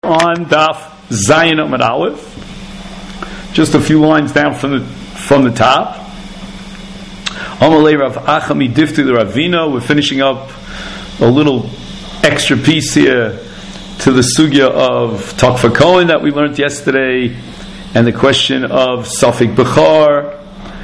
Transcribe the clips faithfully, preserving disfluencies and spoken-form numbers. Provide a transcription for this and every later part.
On Daf Zayin Amud Aleph, just a few lines down from the from the top. Amalei Rav Achami Difti the Ravina. We're finishing up a little extra piece here to the sugya of Takva Kohen that we learned yesterday, and the question of Safek Bechar.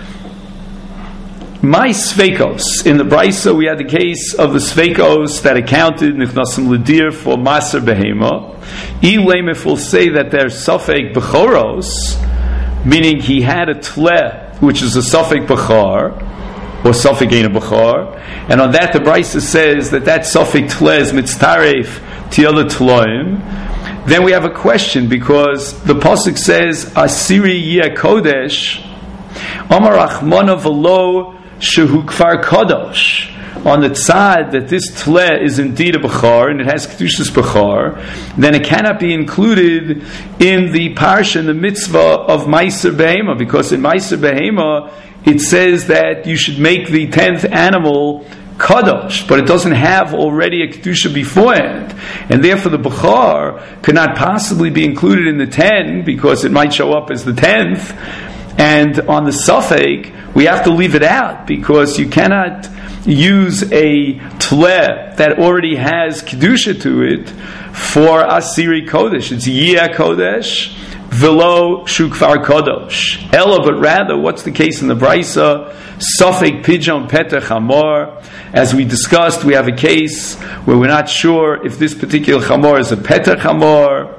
My Sveikos. In the Brisa, we had the case of the Sveikos that accounted Nichnasim L'dir for Maser Behema. Elam, if we'll say that there's Safek Bechoros, meaning he had a Tleh, which is a Safek Bechar, or Safek Eina Bechar, and on that the Brisa says that that Safek Tleh is Mitztaref Tiyala Tloim, then we have a question, because the Pasuk says, Asiri Yeh Kodesh, Amar Achmana V'lo Shehu Kfar Kadosh, on the tzad that this tleh is indeed a bechar and it has kedushas bechar, then it cannot be included in the parsha, in the mitzvah of Meiser Behema, because in Meiser Behema it says that you should make the tenth animal kadosh, but it doesn't have already a kedusha beforehand, and therefore the bechar cannot possibly be included in the ten because it might show up as the tenth. And on the Safek, we have to leave it out, because you cannot use a tleh that already has kedusha to it for Asiri Kodesh. It's Yeh Kodesh velo Shukvar Kodesh. Ella, but rather, what's the case in the Brisa? Safek Pidyon Petach Hamor. As we discussed, we have a case where we're not sure if this particular Hamor is a Petach Hamor,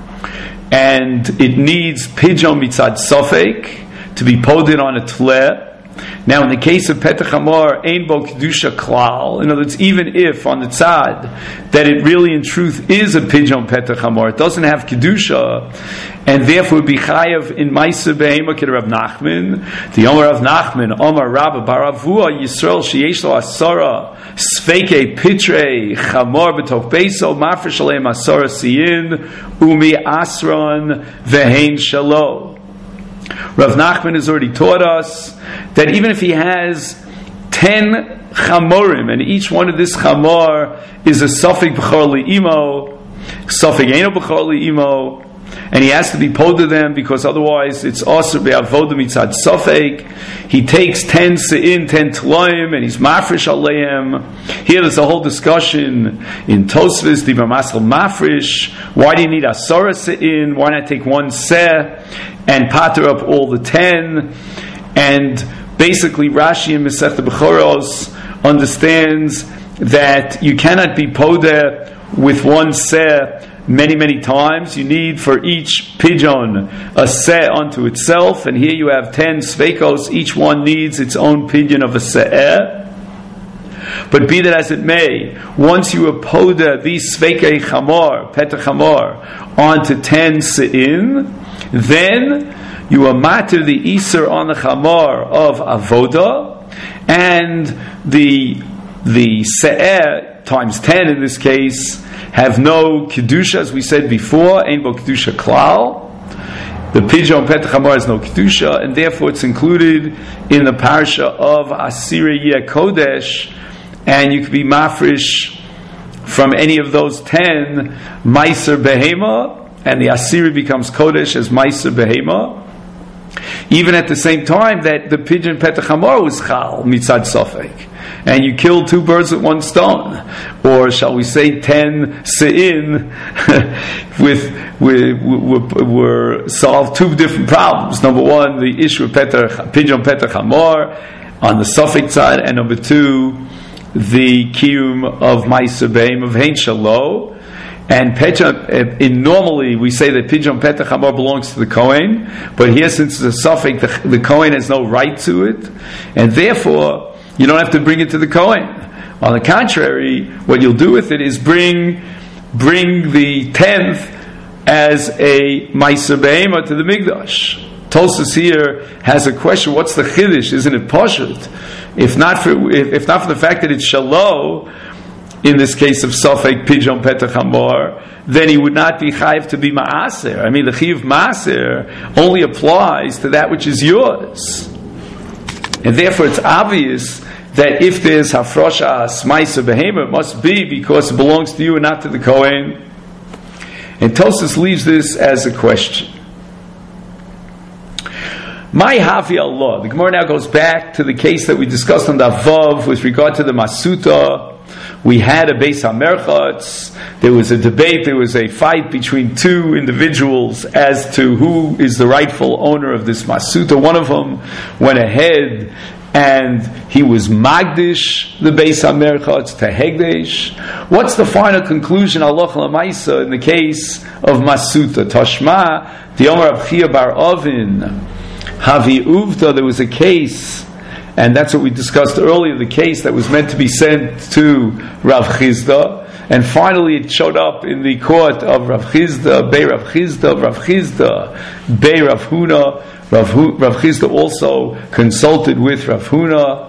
and it needs Pidyon Mitzad Safek to be poded on a tleh. Now, in the case of Petach Hamor, Ein Bo Kedusha Klal, in other words, even if on the tzad that it really in truth is a Pidyon Petach Hamor, it doesn't have Kedusha, and therefore would be chayav in Meiser Behema Kid Rav Nachman, the Omer of Nachman, Omer Rabba Baravua Yisrael Sheyesh Lo Asara Sveike Pitre Chamor B'Tok Beiso Mafresh Aleim Asara Siyin Umi Asron Vehein Shalom. Rav Nachman has already taught us that even if he has ten chamorim, and each one of this chamor is a Safek Bechar Li'imo, Safek Eino Bechar Li'imo, and he has to be poded them because otherwise it's also be'avodah mitzad Safek. He takes ten se'in, ten tloim, and he's mafresh aleim. Here there's a whole discussion in Tosfos, Divrei Masel Mafresh. Why do you need asara se'in? Why not take one seh and pater up all the ten? And basically Rashi in Masechta Bechoros understands that you cannot be podeh with one seh many, many times. You need for each pidyon a seh unto itself, and here you have ten sveikos. Each one needs its own pidyon of a seh. But be that as it may, once you apoda these sveikei chamor, petach chamor, onto ten se'in, then you are matir the iser on the chamor of avoda, and the the se'eh times ten in this case have no kedusha, as we said before, ein bo kedusha klal. The pidyon petach hamor has no kedusha, and therefore it's included in the parsha of Asiri Yeh Kodesh, and you could be mafresh from any of those ten Meiser Behema, and the Asiri becomes Kodesh as Meiser Behema, even at the same time that the pidyon petach hamor was chal mitzad Safek, and you kill two birds with one stone, or shall we say ten se'in, with were solved two different problems. Number one, the issue of petach, pidyon petach hamor on the Safek side, and number two, the kiyum of Meiser Behema of Hein Shalo. And Pidyon, in normally we say that Pidyon Petach Hamor belongs to the Kohen, but here since it's a Safek, the, the Kohen has no right to it, and therefore you don't have to bring it to the Kohen. On the contrary, what you'll do with it is bring bring the tenth as a Meiser Behema to the Mikdash. Tosfos here has a question: what's the chiddush? Isn't it pashut? If not for if, if not for the fact that it's shalo, in this case of Safek Pidyon Petach Hamor, then he would not be chayiv to be ma'aser. I mean, the chiyuv ma'aser only applies to that which is yours, and therefore it's obvious that if there's hafrosha Meiser Behema, it must be because it belongs to you and not to the Kohen. And Tosfos leaves this as a question. My Havi Allah. The Gemara now goes back to the case that we discussed on the Vav with regard to the Masuta. We had a Beis HaMerchatz. There was a debate, there was a fight between two individuals as to who is the rightful owner of this Masuta. One of them went ahead and he was Magdish, the Beis HaMerchatz, to Hegdesh. What's the final conclusion, Allah L'maisa, in the case of Masuta? Tashma, the Omer of Chia Bar Ovin, Havi Uvda, there was a case, and that's what we discussed earlier, the case that was meant to be sent to Rav Chizda, and finally it showed up in the court of Rav Chizda, Bei Rav Chizda, Rav Chizda, Bei Rav Huna. Rav, Hu, Rav Chizda also consulted with Rav Huna,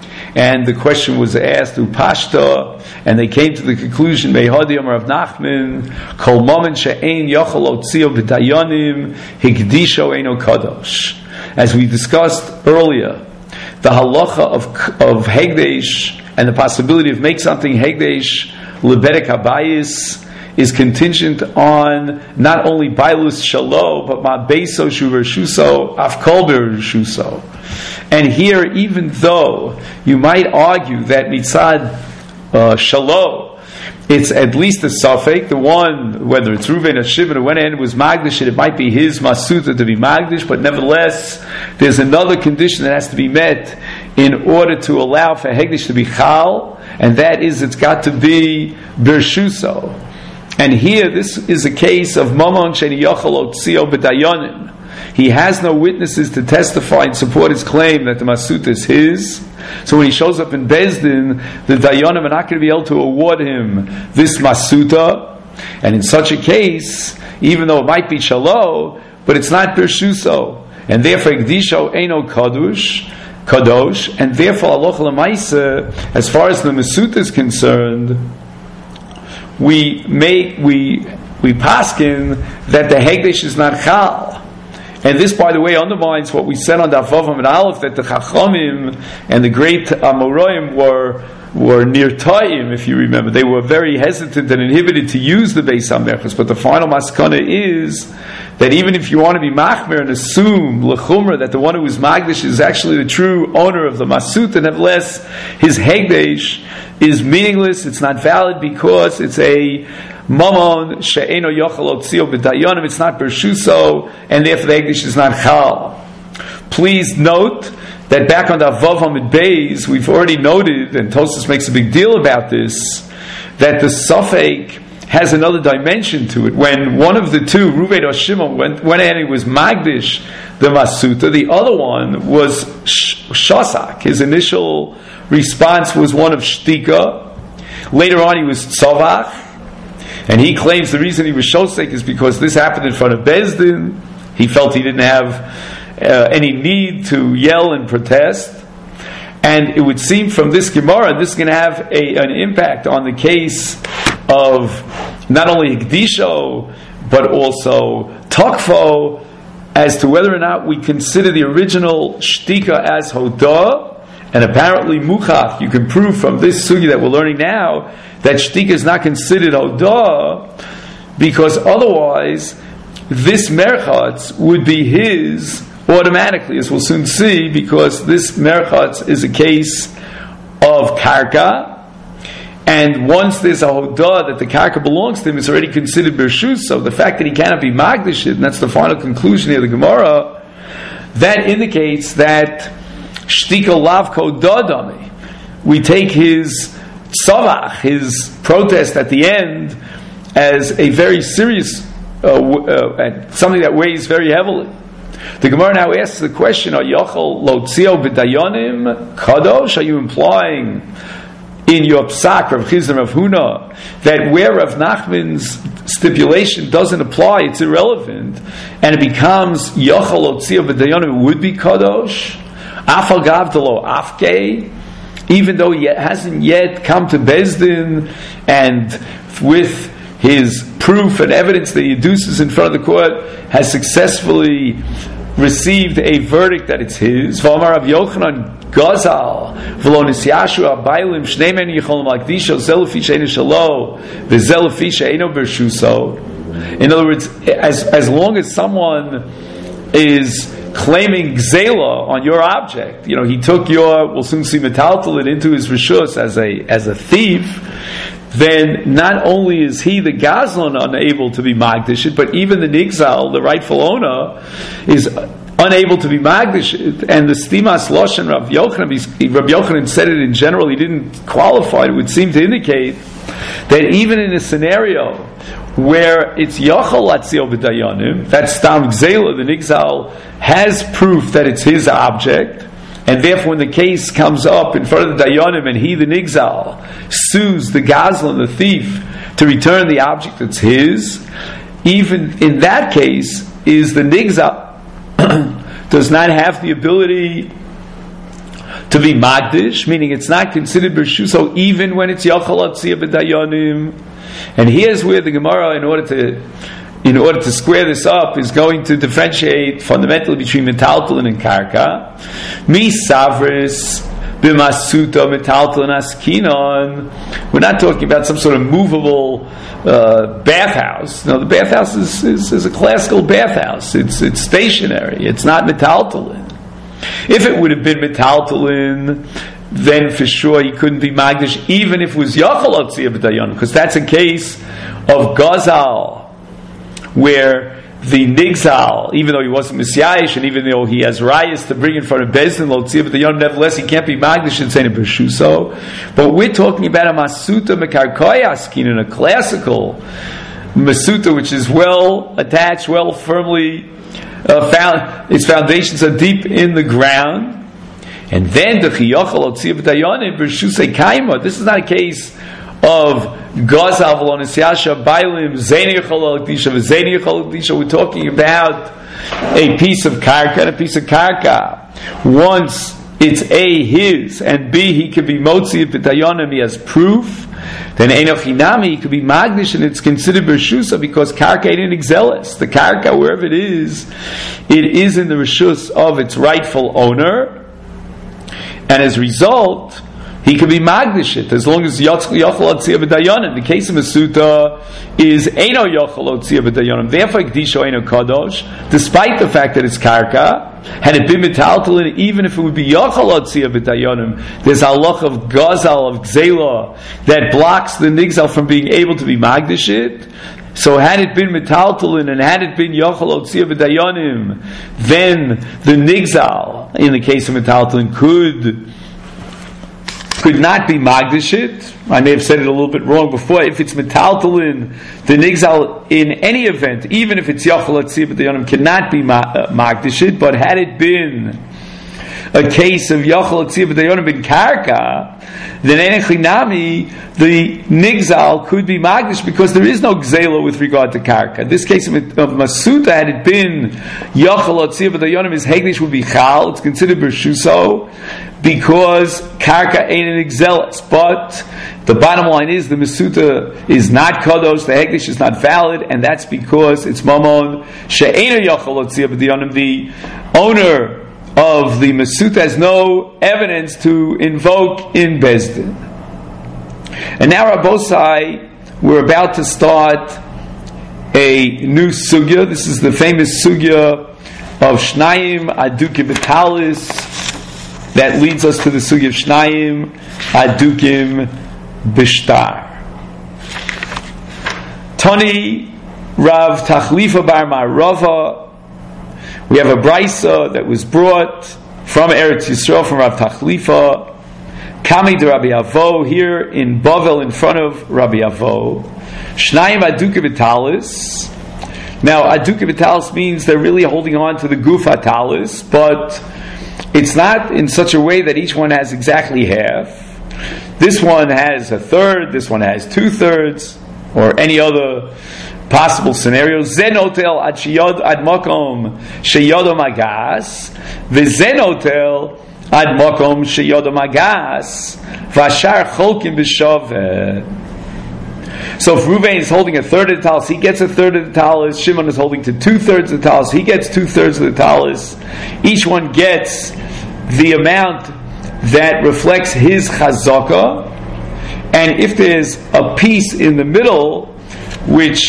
and the question was asked to Pashta, and they came to the conclusion, Mehadi Amar Rav Nachman, Kol Momen She'ein Yochel Otzio B'Dayanim, Hikdisho Eino Kadosh. As we discussed earlier, the halacha of of Hegdesh and the possibility of make something Hegdesh Lebedek Habayis is contingent on not only Bailus Shalo, but Ma Beiso Shuver Shuso, Afkol Ber Shuso. And here, even though you might argue that Mitzad uh, Shalo, it's at least a suffix, the one, whether it's Reuven or Shimon, who went in and was Magdish, it might be his Masuta to be Magdish, but nevertheless, there's another condition that has to be met in order to allow for Hegdish to be Chal, and that is it's got to be Bershuso. And here, this is a case of Mamon Sheni Yochel Otzio B'Dayanim. He has no witnesses to testify and support his claim that the Masuta is his. So when he shows up in Bezdin, the Dayanim are not going to be able to award him this Masuta. And in such a case, even though it might be Shalo, but it's not Bershuso. And therefore, Gdisho Eino Kadosh, Kadosh, and therefore, Allah L'maisa, as far as the Masuta is concerned, we make, we, we paskin that the Hegdesh is not Chal. And this, by the way, undermines what we said on the Avavam and Aleph, that the Chachamim and the great Amoraim were were nirtayim, if you remember. They were very hesitant and inhibited to use the Beis HaMerchatz. But the final maskana is that even if you want to be machmer and assume lechumra that the one who is magdish is actually the true owner of the Masuta, nevertheless his Hegdesh is meaningless. It's not valid because it's a Mamon she'eno yochel otzio b'dayanim. It's not bershuso, and therefore the Hegdesh is not chal. Please note that back on the Vav Hamid Beis, we've already noted, and Tosfos makes a big deal about this, that the suffix has another dimension to it. When one of the two, Reuven or Shimon, went, went ahead and was Magdish the Masuta, the other one was Shosak. His initial response was one of Shtika. Later on he was Tzavach, and he claims the reason he was Shosek is because this happened in front of Bezdin. He felt he didn't have Uh, any need to yell and protest, and it would seem from this Gemara this is going to have a, an impact on the case of not only Hikdisho but also Takfo, as to whether or not we consider the original Shtika as Hodah. And apparently Muchach, you can prove from this sugi that we're learning now that Shtika is not considered Hodah, because otherwise this Merchatz would be his automatically, as we'll soon see, because this Merchatz is a case of Karka, and once there's a Hodah that the Karka belongs to him, it's already considered Bershus. So the fact that he cannot be Magdish, and that's the final conclusion here of the Gemara, that indicates that Shtika Lavko Dadami, we take his Tzavach, his protest at the end, as a very serious uh, uh, something that weighs very heavily. The Gemara now asks the question, Are Yochel Lotzio B'Dayanim Kadosh? Are you implying in your Psak, Rav Chizda, Rav Huna, that where Rav Nachman's stipulation doesn't apply, it's irrelevant, and it becomes Yochel Lotzio B'Dayanim, it would be Kadosh? Afal Gavdalo Afke, even though he hasn't yet come to Bezdin, and with his proof and evidence that he adduces in front of the court has successfully received a verdict that it's his. V'amar Rav Yochanan Gazal v'lo nisyashu abaylim shnei men yicholim lakdisho zelafi she'enu shalo v'zelafi she'enu bershuso. In other words, as as long as someone is claiming gzela on your object, you know, he took your, we'll soon see metaltalin into his rishus as a as a thief, then not only is he, the gazlan, unable to be magdishit, but even the nigzal, the rightful owner, is unable to be magdishit. And the stimas loshen Rav Yochanan, Rav Yochanan said it in general, he didn't qualify it, it would seem to indicate that even in a scenario where it's Yachal Latzio B'Dayanim, that's Stam Gzela, the Nigzal has proof that it's his object, and therefore when the case comes up in front of the Dayanim and he, the Nigzal, sues the Gazlan, the thief, to return the object that's his, even in that case, is the Nigzal does not have the ability to be Magdish, meaning it's not considered Bershuso even when it's Yachal Latzio B'Dayanim. And here's where the Gemara, in order to in order to square this up, is going to differentiate fundamentally between metaltalin and karka. Mi savris b'masuta metaltalin askinon. We're not talking about some sort of movable uh, bathhouse. No, the bathhouse is, is, is a classical bathhouse. It's it's stationary. It's not metaltalin. If it would have been metaltalin, then for sure he couldn't be magdish, even if it was Yachal Latzio B'Dayanim, because that's a case of Gazal, where the Nigzal, even though he wasn't Messiahish, and even though he has rayas to bring in front of Bezdin Latzio B'Dayanim, nevertheless he can't be magdish and say B'Shuso. But we're talking about a Masuta Mekarkoyaskin, in a classical Masuta, which is well attached, well firmly uh, found, its foundations are deep in the ground. And then the Chiyachal Latzio B'Dayanim B'Shusei Kaima. This is not a case of Gazal V'Lonisyasha Bailim Zeni Yachal L'Kdisha V'Zeni Yachal L'Kdisha. We're talking about a piece of karka and a piece of karka. Once it's A, his, and B, he could be Motzi B'Dayanim, he has proof, then Einoch Hinami, he could be Magdish, and it's considered Bershusa because karka ain't in Exelis. The karka, wherever it is, it is in the Rishus of its rightful owner. And as a result, he can be magdishit as long as Yachal Latzio B'Dayanim. The case of Masuta is Eino Yachal Latzio B'Dayanim. Therefore, Kedisha Eino Kadosh, despite the fact that it's karka. Had it been metaltalin, even if it would be Yachal Latzio B'Dayanim, there's a halach of Gazal, of Gzela, that blocks the Nigzal from being able to be magdishit. So had it been metaltalin and had it been Yachal Latzio B'Dayanim, then the Nigzal, in the case of metaltalin, could could not be magdishit. I may have said it a little bit wrong before. If it's metaltalin, the Nigzal, in any event, even if it's Yachal Latzio B'Dayanim, cannot be magdishit. But had it been a case of Yachal Latzio B'Dayanim in karka, then Enechinami, the Nigzal could be Magdish because there is no Gzela with regard to karka. This case of, of Masuta, had it been Yachal Latzio B'Dayanim, his Hegdish would be Chal, it's considered Bershuso, because karka ain't an Exelis. But the bottom line is the Masuta is not Kadosh, the Hegdish is not valid, and that's because it's Mamon, She'ena Yachal Latzio B'Dayanim, the owner of the Masuta has no evidence to invoke in Bezdin. And now, Rabbosai, we're about to start a new sugya. This is the famous sugya of Shnayim Adukim B'Talis that leads us to the sugya of Shnayim Adukim B'Shtar. Tani Rav Tachlifa Bar Marava. We have a brisa that was brought from Eretz Yisrael, from Rav Tachlifa, Kami de Rabbi Avo, here in Bavel, in front of Rabbi Avo. Shnayim Aduke Vitalis. Now, Aduke Vitalis means they're really holding on to the Gufa Talis, but it's not in such a way that each one has exactly half. This one has a third, this one has two thirds, or any other possible scenarios. Zenotel ad sheyod ad makom sheyodo magas, v'zenotel ad makom sheyodo magas, v'ashar cholkim b'shaveh. So if Reuven is holding a third of the talis, he gets a third of the talis. Shimon is holding to two thirds of the talis, he gets two thirds of the talis. Each one gets the amount that reflects his chazaka, and if there's a piece in the middle which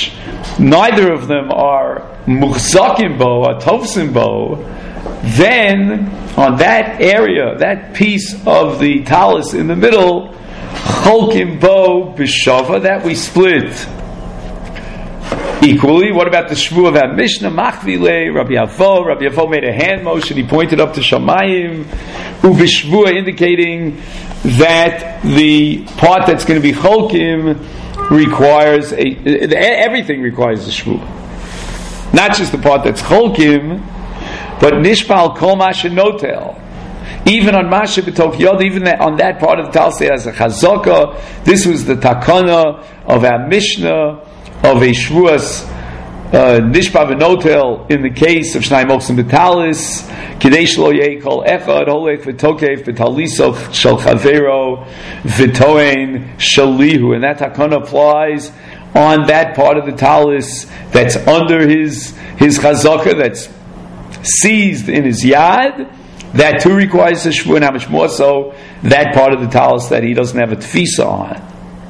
neither of them are muchzakim bo, or tovsim bo, then on that area, that piece of the talus in the middle, cholkim bo b'shava, that we split equally. What about the shvu of our Mishnah? Machvile, Rabbi Yavo. Rabbi Yavo made a hand motion. He pointed up to Shamayim, uvishvua, indicating that the part that's going to be cholkim requires a, everything requires a shvu. Not just the part that's cholkim, but nishpal kol masha notel. Even on masha b'tok yod, even that, on that part of the talus as a chazaka. This was the takana of our Mishnah of a shvuas nishpa v'notel in the case of shnai moksim b'talis kidei shlo yei kol echad holech v'tokef b'taliso shel chavero v'toen shalihu, and that takana applies on that part of the talis that's under his his chazaka, that's seized in his yad. That too requires a shvu, and how much more so that part of the talis that he doesn't have a tfisa on.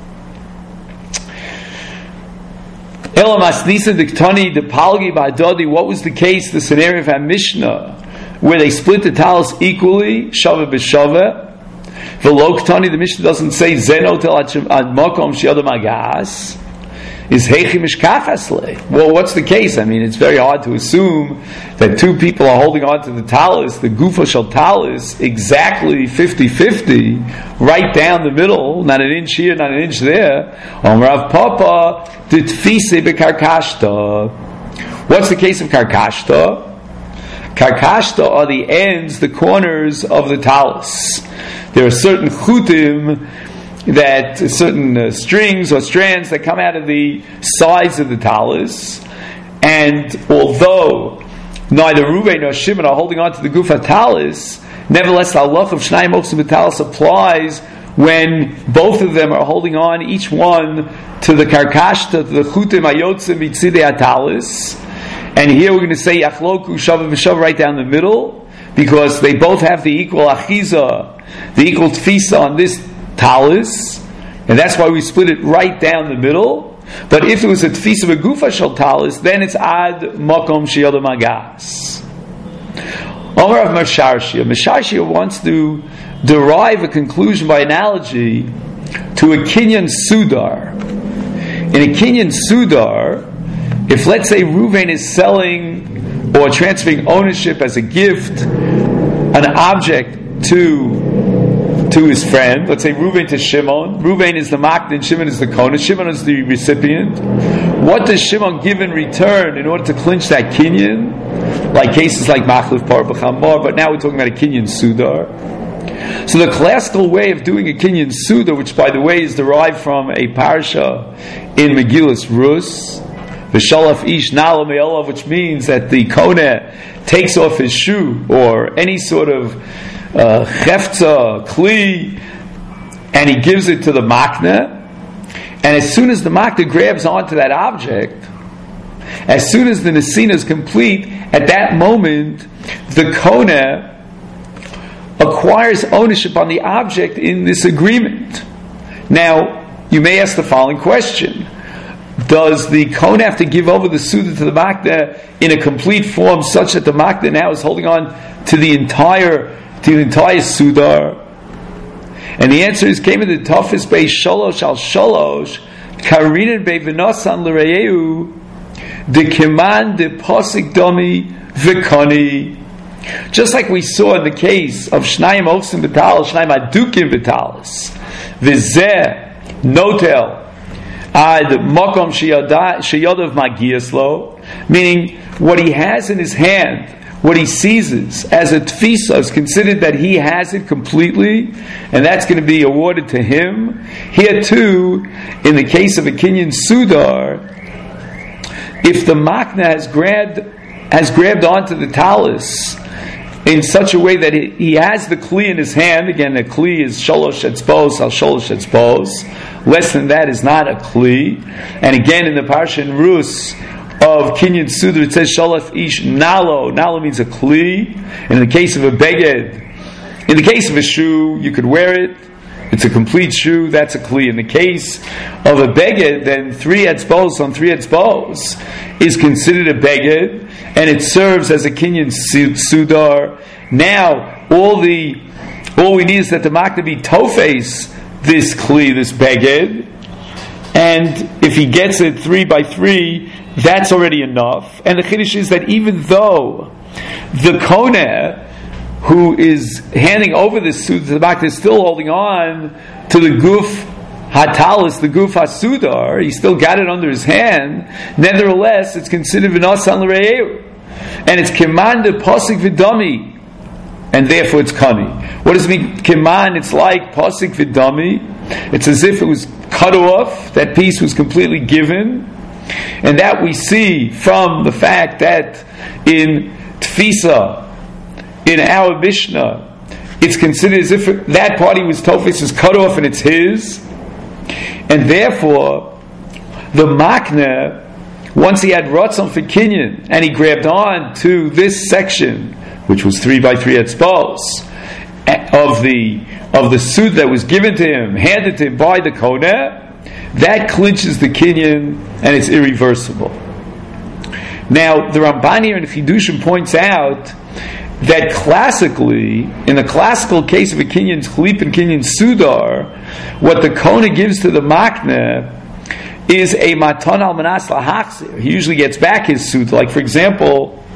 What was the case, the scenario of our Mishnah, where they split the talis equally, shava b'shava? V'lo, the Mishnah doesn't say zenotel ad makom she'adam agas. Is heichi mishkachasle? Well, what's the case? I mean, it's very hard to assume that two people are holding on to the talis, the gufa shel talis, exactly fifty-fifty, right down the middle, not an inch here, not an inch there. Om Rav Papa ditfise bekarkashta. What's the case of karkashta? Karkashta are the ends, the corners of the talis. There are certain chutim, that certain uh, strings or strands that come out of the sides of the talis, and although neither Reuven nor Shimon are holding on to the gufa talis, nevertheless the halach of shnai moksim b'talis applies when both of them are holding on, each one to the karkashta, to the chutim ayotzim mitzidei atalis. And here we're going to say yachloku shava v'shava right down the middle, because they both have the equal achiza, the equal tfisa on this talis, and that's why we split it right down the middle. But if it was a tfisa of a gufa shel talis, then it's ad makom sheyodam agas. Omar of Masharshia. Masharshia wants to derive a conclusion by analogy to a kinyan sudar. In a kinyan sudar, if let's say Reuven is selling or transferring ownership as a gift, an object to to his friend, let's say Reuven to Shimon. Reuven is the makna and Shimon is the kona. Shimon is the recipient. What does Shimon give in return in order to clinch that kinyan? Like cases like Machlif Par B'Chamor, but now we're talking about a kinyan sudar. So the classical way of doing a kinyan sudar, which by the way is derived from a parsha in Megillas Rus, V'shalaf ish nala me'olav, which means that the kona takes off his shoe or any sort of Uh, chefza, kli, and he gives it to the makna, and as soon as the makna grabs onto that object, as soon as the nesina is complete, at that moment the kona acquires ownership on the object in this agreement. Now you may ask the following question: does the kona have to give over the suda to the makna in a complete form such that the makna now is holding on to the entire to the entire sudar? And the answer is, came in the toughest bei shalosh al shalosh karinen bei v'nasan l'reyeu de keman de posik domi v'koni. Just like we saw in the case of shnayim oksim b'talis, shnayim adukim b'talis, v'zeh notel ad makom sheyadav magiyaslo, meaning what he has in his hand, what he seizes as a tfisa is considered that he has it completely, and that's going to be awarded to him. Here too, in the case of a kinyan sudar, if the makna has grabbed has grabbed onto the talis in such a way that he, he has the kli in his hand, again, a kli is shalosh etzbos al shalosh etzbos, less than that is not a kli, and again in the parsha in Rus of kinyan sudar, it says shalaf ish nalo. Nalo means a kli. And in the case of a beged, in the case of a shoe, you could wear it. it's a complete shoe, that's a kli. In the case of a beged, then three etzbos on three etzbos is considered a beged, and it serves as a kinyan sudar. Now, all the all we need is that the makna be tofes this kli, this beged, and if he gets it three by three, that's already enough. And the chiddush is that even though the koneh who is handing over this suit to the makna is still holding on to the guf hatalis, the guf hasudar, he still got it under his hand, nevertheless, it's considered v'nasan l're'eu. And it's keman de posik v'dami, and therefore it's kani. What does it mean, keman? It's like posik v'dami. It's as if it was cut off, that piece was completely given, and that we see from the fact that in Tfisa, in our Mishnah, it's considered as if that party was tofes, is cut off and it's his, and therefore the makna, once he had ratzon for kinyan and he grabbed on to this section, which was three by three etzbos of the of the suit that was given to him, handed to him by the koneh, that clinches the kinyan and it's irreversible. Now the Ramban here in Chidushim points out that classically, in the classical case of a kinyan chlip and kinyan sudar, what the koneh gives to the makna is a matan al manas lahachzir. He usually gets back his suit. Like for example,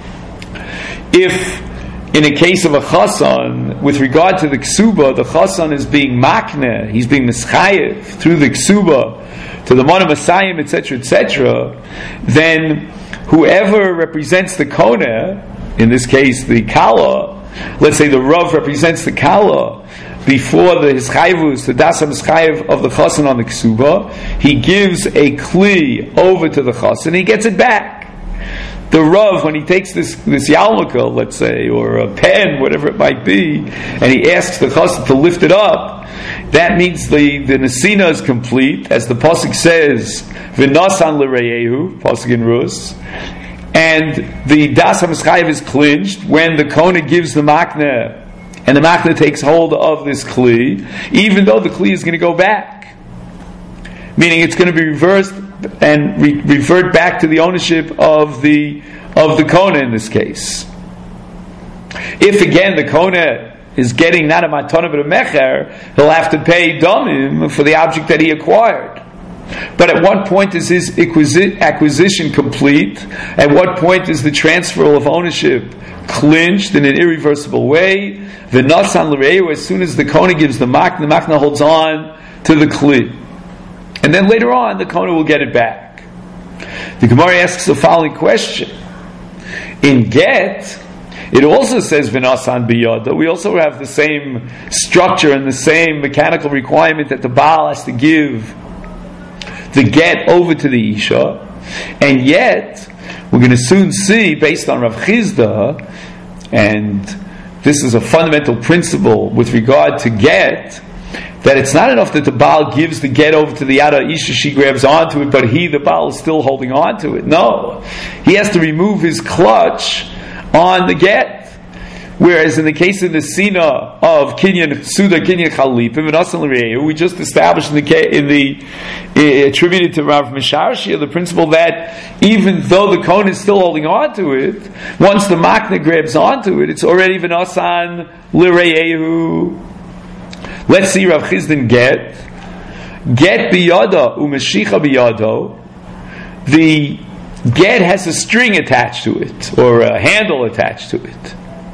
if in a case of a chasan, with regard to the ksuba, the chasan is being makna, he's being mischayev through the ksuba to the mana masayim, et cetera, et cetera, then whoever represents the koneh, in this case the kala, let's say the rav represents the kala, before the hischayvus, the dasam hischayv of the chasan on the ksuba, he gives a kli over to the chasan, he gets it back. The rav, when he takes this this yarmulke, let's say, or a pen, whatever it might be, and he asks the chasan to lift it up, that means the the nesina is complete, as the pasuk says, v'nasan l'reyehu, pasuk in Rus, and the das hamischayev is clinched when the koneh gives the makna, and the makna takes hold of this kli, even though the kli is going to go back, meaning it's going to be reversed and re- revert back to the ownership of the of the koneh in this case. If again the koneh is getting not a matana but a mecher, he'll have to pay damim for the object that he acquired. But at what point is his acquisi- acquisition complete? At what point is the transfer of ownership clinched in an irreversible way? V'nasan l'reyu, as soon as the koneh gives the makna, the makna holds on to the kli. And then later on, the koneh will get it back. The Gemara asks the following question. In get, it also says v'nasan biyada. We also have the same structure and the same mechanical requirement that the Baal has to give the get over to the Isha. And yet, we're going to soon see, based on Rav Chizda, and this is a fundamental principle with regard to get, that it's not enough that the Baal gives the get over to the Yada Isha, she grabs onto it, but he, the Baal, is still holding on to it. No. He has to remove his clutch on the get. Whereas in the case of the Sina of Kinyan Suda, Kinyan Chalipim, and Asan L'Reyu, we just established in the, in the uh, attributed to Rav Misharshia, the principle that even though the koneh is still holding on to it, once the makna grabs onto it, it's already even Asan L'Reyu. Let's see Rav Chizdan get. Get biyada u'mashicha biyado. The get has a string attached to it, or a handle attached to it.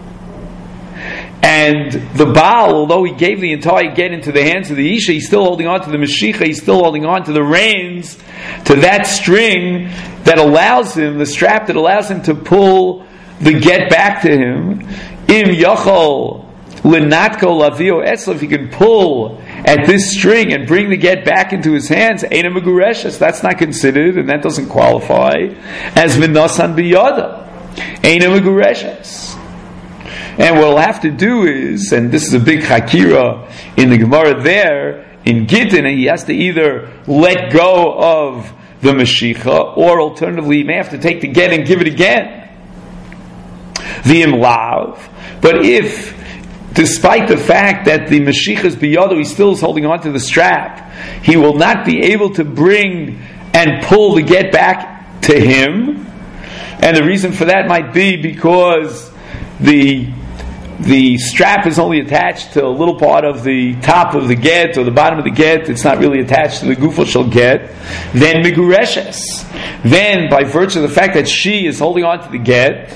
And the Baal, although he gave the entire get into the hands of the Isha, he's still holding on to the Mashicha, he's still holding on to the reins, to that string that allows him, the strap that allows him to pull the get back to him. Im yachol Lenatko lavio eslav, he can pull at this string and bring the get back into his hands. Eina megureshes, that's not considered, and that doesn't qualify as v'nasan biyada. Eina megureshes. And what we'll have to do is, and this is a big chakira in the Gemara there, in Gittin, and he has to either let go of the Mashicha, or alternatively, he may have to take the get and give it again. V'im lav. But if despite the fact that the Mashiachas biyado, he still is holding on to the strap, he will not be able to bring and pull the get back to him. And the reason for that might be because the the strap is only attached to a little part of the top of the get or the bottom of the get. It's not really attached to the gufo shel get. Then migureshes. Then, by virtue of the fact that she is holding on to the get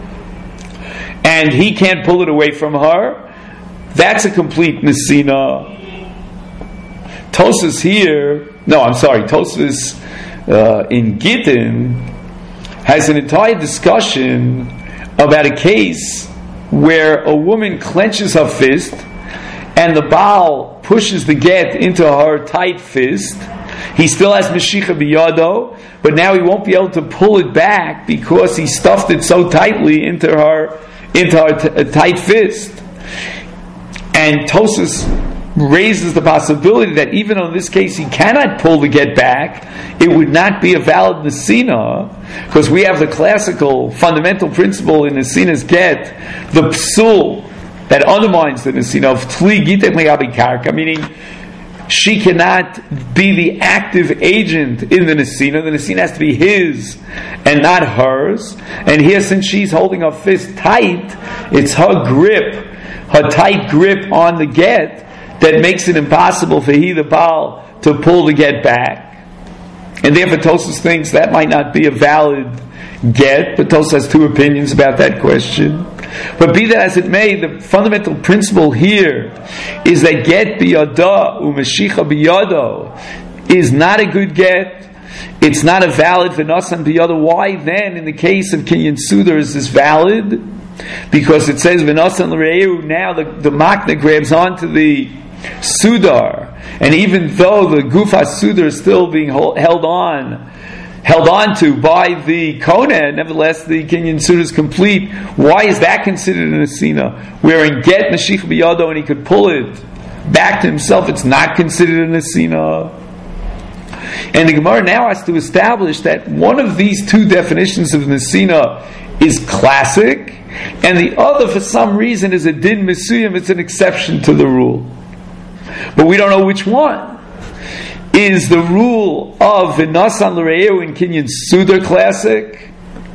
and he can't pull it away from her, that's a complete nesina. Tosfos here, no, I'm sorry, Tosfos uh, in Gittin has an entire discussion about a case where a woman clenches her fist and the Baal pushes the get into her tight fist. He still has Mashiach biyado, but now he won't be able to pull it back because he stuffed it so tightly into her into her t- tight fist. And Tosfos raises the possibility that even in this case he cannot pull the get back, it would not be a valid nesina, because we have the classical fundamental principle in nesina's get, the psul that undermines the nesina of tli gitem le'abi karka, meaning she cannot be the active agent in the nesina. The nesina has to be his and not hers. And here, since she's holding her fist tight, it's her grip, her tight grip on the get, that makes it impossible for he, the Baal, to pull the get back. And therefore Tosfos thinks that might not be a valid get, but Tosfos has two opinions about that question. But be that as it may, the fundamental principle here is that get biyada u'mashicha biyado is not a good get. It's not a valid v'nasan biyada. Why then, in the case of Kinyan Sudar, is this valid? Because it says v'nasan l're'eu, now the, the makna grabs onto the Sudar, and even though the Gufa Sudar is still being hold, held on, held on to by the Kohen, nevertheless the Kinyan Sudar is complete. Why is that considered an nesina? Where in get Mashiach biyado and he could pull it back to himself, it's not considered a nesina. And the Gemara now has to establish that one of these two definitions of nesina is classic, and the other, for some reason, is a din mesuyim. It's an exception to the rule. But we don't know which one. Is the rule of V'nasan l're'eu in Kinyan Sudar classic?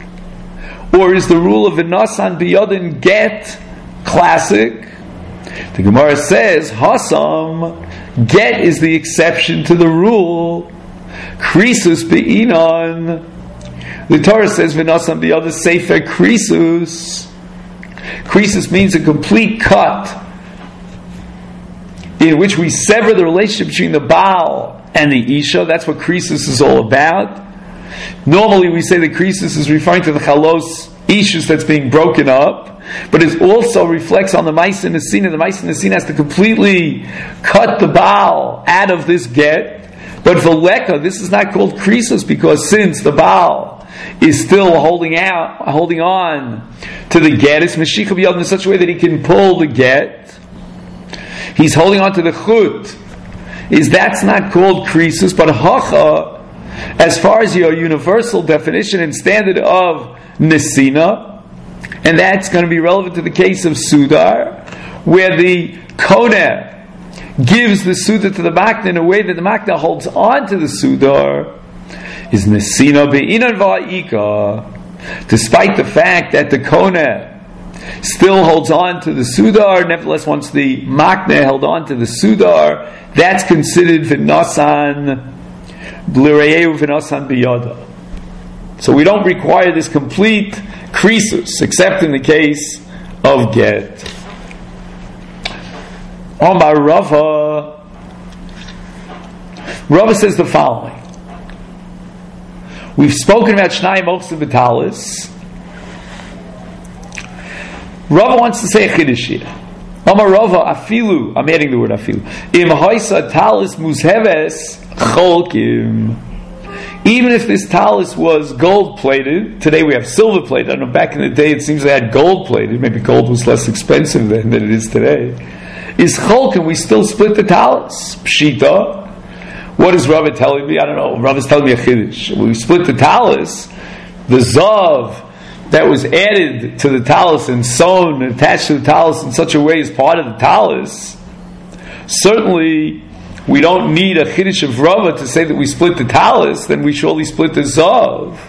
Or is the rule of V'nasan biyadin get classic? The Gemara says, Hasam, get is the exception to the rule. Krisus be'inan. The Torah says, V'nasan biyadin sefer krisus. Krisus means a complete cut, in which we sever the relationship between the Baal and the Isha. That's what krisus is all about. Normally we say that krisus is referring to the chalos ishus that's being broken up, but it also reflects on the Ma'aseh Nesina. The Ma'aseh Nesina has to completely cut the Baal out of this get. But for Leka, this is not called krisus, because since the Baal is still holding out, holding on to the get, it's Mashiach biyado in such a way that he can pull the get. He's holding on to the chut. Is that's not called krisus, but hacha, as far as your universal definition and standard of nesina, and that's going to be relevant to the case of Sudar, where the Koneh gives the Sudar to the Makna in a way that the Makna holds on to the Sudar, is nesina be'inan va'ika, despite the fact that the Koneh still holds on to the Sudar. Nevertheless, once the Makna held on to the Sudar, that's considered V'nasan l're'eu V'nasan biyada. So we don't require this complete krisus, except in the case of get. Omar Rava, Rava says the following. We've spoken about Shnai Mochsa V'talis. Rava wants to say a chiddush here. Amar Rava afilu. I'm adding the word afilu. Im hoisa talis muzheves cholkim. Even if this talis was gold plated, today we have silver plated. I don't know. Back in the day, it seems they had gold plated. Maybe gold was less expensive than, than it is today. Is cholkim? We still split the talis. Pshita. What is Rava telling me? I don't know. Rava's telling me a chiddush. We split the talis. The zav that was added to the talus and sewn and attached to the talus in such a way as part of the talus, certainly we don't need a chiddush of Rava to say that we split the talus, then we surely split the zav.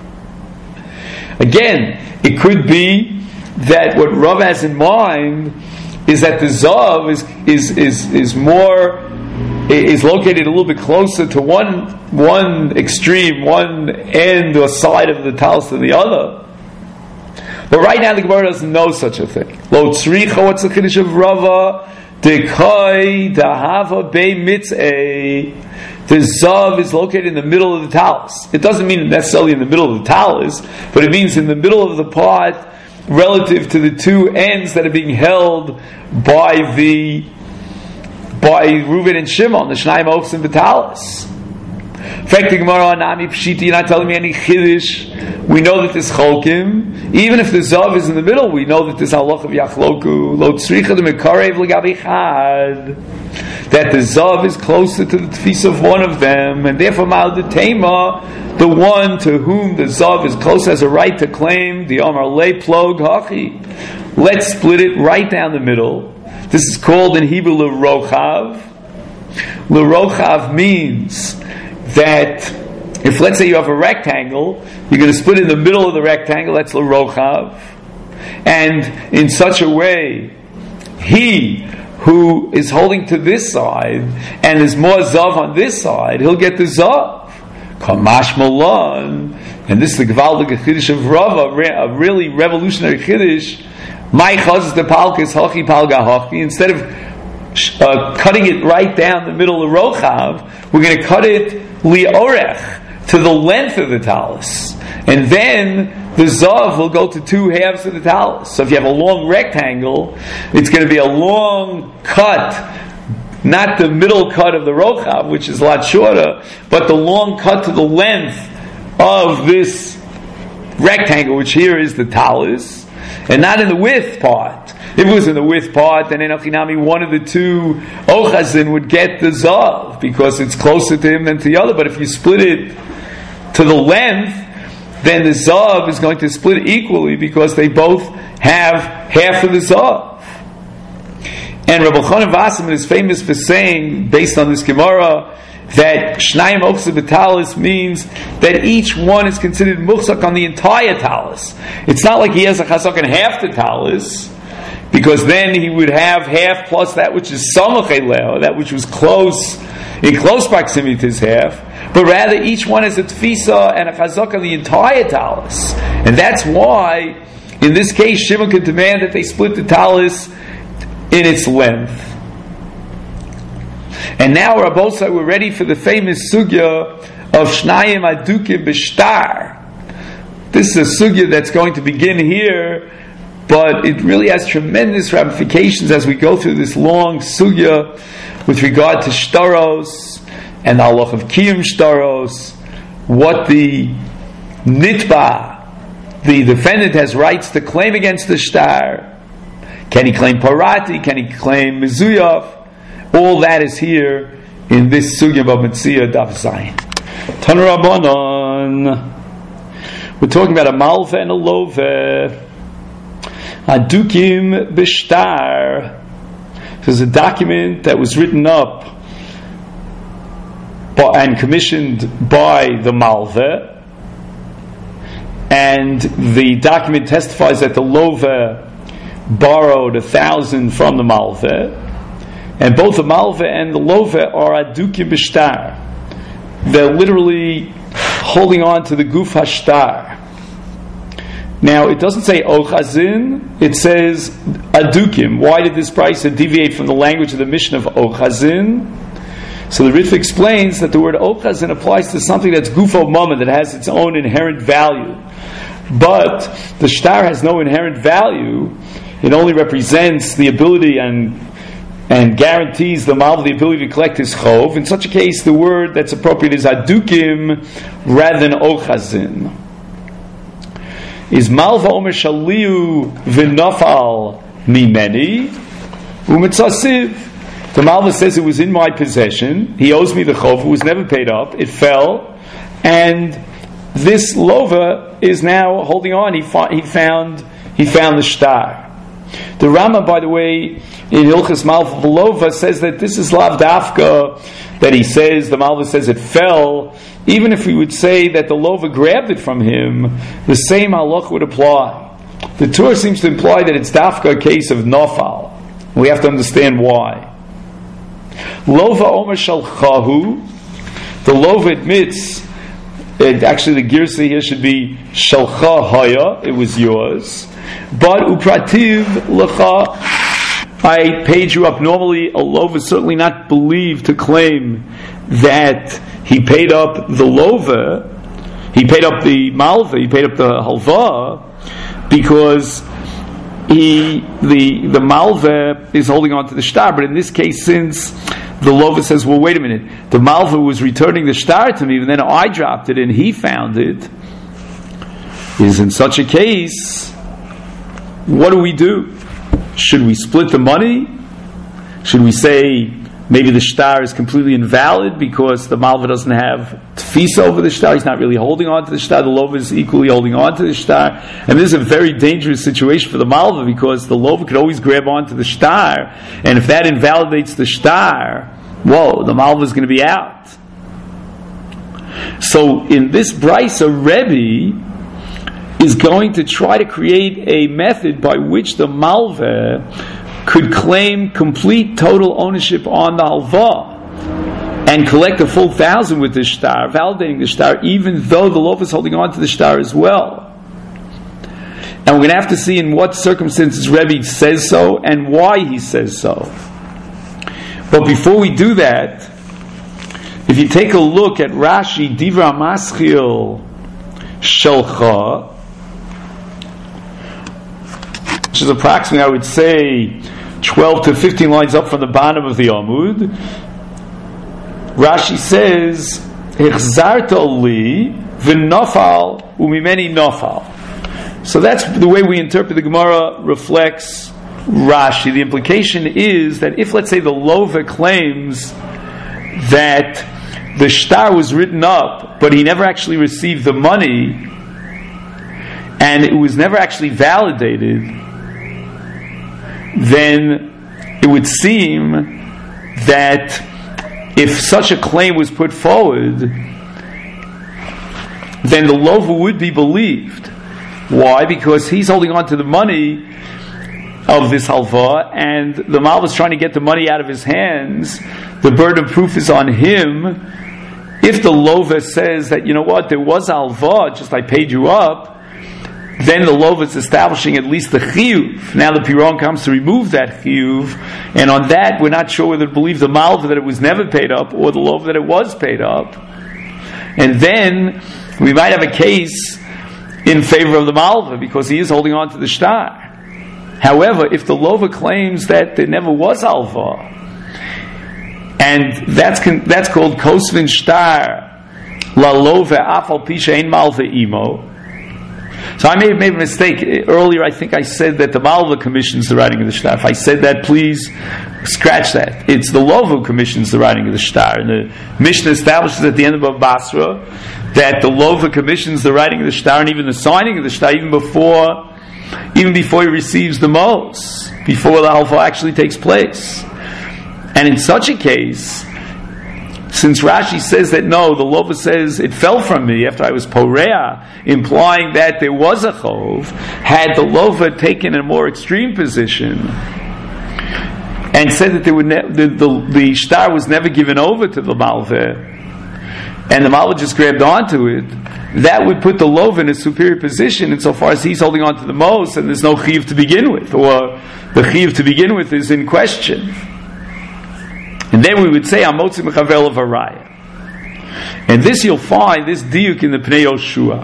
Again, it could be that what Rava has in mind is that the zav is is is is more is located a little bit closer to one one extreme, one end or side of the talus than the other. But right now the Gemara doesn't know such a thing. Lo tzricha, what's the chiddush of Rava? Dekoi dahava bei mitzeh. The zav is located in the middle of the talus. It doesn't mean necessarily in the middle of the talus, but it means in the middle of the part relative to the two ends that are being held by the by Reuven and Shimon, the Shnayim Ochs and Vitalis. In fact, the Gemara Nami Pshiti, you're not telling me any chiddush. We know that this cholkim, even if the zav is in the middle, we know that this halach of yachloku lo tzricha de mekarev legabi chad, that the zav is closer to the tefis of one of them, and therefore mal de tema, the one to whom the zav is close has a right to claim the Amar le plog hachi. Let's split it right down the middle. This is called in Hebrew l'rochav. L'rochav means that if, let's say, you have a rectangle, you're going to split in the middle of the rectangle. That's l'rochav, and in such a way, he who is holding to this side and there's more zav on this side, he'll get the zav. Kamash Malon, and this is the Gvaldig Chiddush of Rava, a really revolutionary Chiddush. My chaz the palkas hachi palga hachi. Instead of uh, cutting it right down the middle of rochav, we're going to cut it liorech, to the length of the talus, and then the zav will go to two halves of the talus. So if you have a long rectangle, it's going to be a long cut, not the middle cut of the rochav, which is a lot shorter, but the long cut to the length of this rectangle, which here is the talus, and not in the width part. If it was in the width part, then in Achinami, one of the two ochazin would get the zav, because it's closer to him than to the other. But if you split it to the length, then the zav is going to split equally, because they both have half of the zav. And Rabbi Chanan Wasserman is famous for saying, based on this Gemara, that Shnayim Ochsa B'Talis means that each one is considered muchzak on the entire talis. It's not like he has a chazak on half the talis, because then he would have half plus that which is samach eleo, that which was close, in close proximity to his half, but rather each one has a tfisa and a chazak on the entire talis. And that's why, in this case, Shimon could demand that they split the talis in its length. And now, Rabbosai, we're ready for the famous sugya of Shnayim Adukim B'Shtar. This is a sugya that's going to begin here, but it really has tremendous ramifications as we go through this long sugya with regard to shtaros and the halach of kiyum shtaros, what the nitba, the defendant, has rights to claim against the shtar. Can he claim parati? Can he claim mezuyaf? All that is here in this sugya of Metzia Daf Zayin. Tanu Rabbanon. We're talking about a malva and a love. Adukim b'shtar. There's a document that was written up by, and commissioned by the malva, and the document testifies that the lova borrowed a thousand from the malva. And both the malva and the lova are adukim b'shtar. They're literally holding on to the guf hashtar. Now, it doesn't say ochazin, it says adukim. Why did this brisa deviate from the language of the mission of ochazin? So the Ritva explains that the word ochazin applies to something that's gufo mama, that has its own inherent value. But the shtar has no inherent value. It only represents the ability and and guarantees the malva the ability to collect his chov. In such a case, the word that's appropriate is adukim rather than ochazin. Is malva omer shaliu v'nafal mimeni u'mitzasiv. The malva says it was in my possession. He owes me the chov. It was never paid up. It fell, and this lova is now holding on. He, fa- he found he found the shtar. The Rama, by the way, in Hilchas Malva Lova says that this is lav dafka, that he says, the Malva says it fell. Even if we would say that the lova grabbed it from him, the same halach would apply. The Torah seems to imply that it's dafka a case of nofal. We have to understand why. Lova omer shalchahu, the lova admits, it, actually the girsa here should be shalcha haya, it was yours. But uprativ lecha, I paid you up. Normally, a lova is certainly not believed to claim that he paid up the lova, he paid up the malva, he paid up the halva, because he the the malva is holding on to the shtar. But in this case, since the lova says, well, wait a minute, the malva was returning the shtar to me, and then I dropped it and he found it, is in such a case, what do we do? Should we split the money? Should we say maybe the shtar is completely invalid because the malva doesn't have tfisa over the shtar, he's not really holding on to the shtar, the lova is equally holding on to the shtar, and this is a very dangerous situation for the malva because the lova could always grab onto the shtar, and if that invalidates the shtar, whoa, the malva is going to be out. So in this brisa, Rebbe is going to try to create a method by which the malva could claim complete total ownership on the halva and collect a full thousand with the shtar, validating the shtar, even though the lova is holding on to the shtar as well. And we're going to have to see in what circumstances Rebbe says so and why he says so. But before we do that, if you take a look at Rashi, Divra Maschil Shelcha, which is approximately, I would say, twelve to fifteen lines up from the bottom of the Amud, Rashi says, Hichzarta li v'nofal umimeni nofal. So that's the way we interpret the Gemara reflects Rashi. The implication is that if, let's say, the lova claims that the shtar was written up, but he never actually received the money, and it was never actually validated, then it would seem that if such a claim was put forward, then the lova would be believed. Why? Because he's holding on to the money of this halva, and the malva is trying to get the money out of his hands. The burden of proof is on him. If the lova says that, you know what, there was halva, just I paid you up, then the lova is establishing at least the chiyuv. Now the piron comes to remove that chiyuv, and on that we're not sure whether to believe the malva that it was never paid up or the lova that it was paid up. And then we might have a case in favor of the malva because he is holding on to the shtar. However, if the lova claims that there never was halva, and that's con- that's called kosvin shtar la lova afal pisha ein malva imo. So I may have made a mistake. Earlier I think I said that the malva commissions the writing of the shtar. If I said that, please scratch that. It's the lova who commissions the writing of the shtar. And the Mishnah establishes at the end of Bava Basra that the lova commissions the writing of the shtar and even the signing of the shtar even before even before he receives the mos, before the halva actually takes place. And in such a case, since Rashi says that no, the lova says it fell from me after I was poreah, implying that there was a chov, had the lova taken a more extreme position and said that there would ne- the, the, the shtar was never given over to the malva, and the malva just grabbed onto it, that would put the lova in a superior position insofar as he's holding on to the mos and there's no chiyuv to begin with, or the chiyuv to begin with is in question. And then we would say, Amotzi mechavel of haraya. And this you'll find, this diuk in the Pnei Yoshua.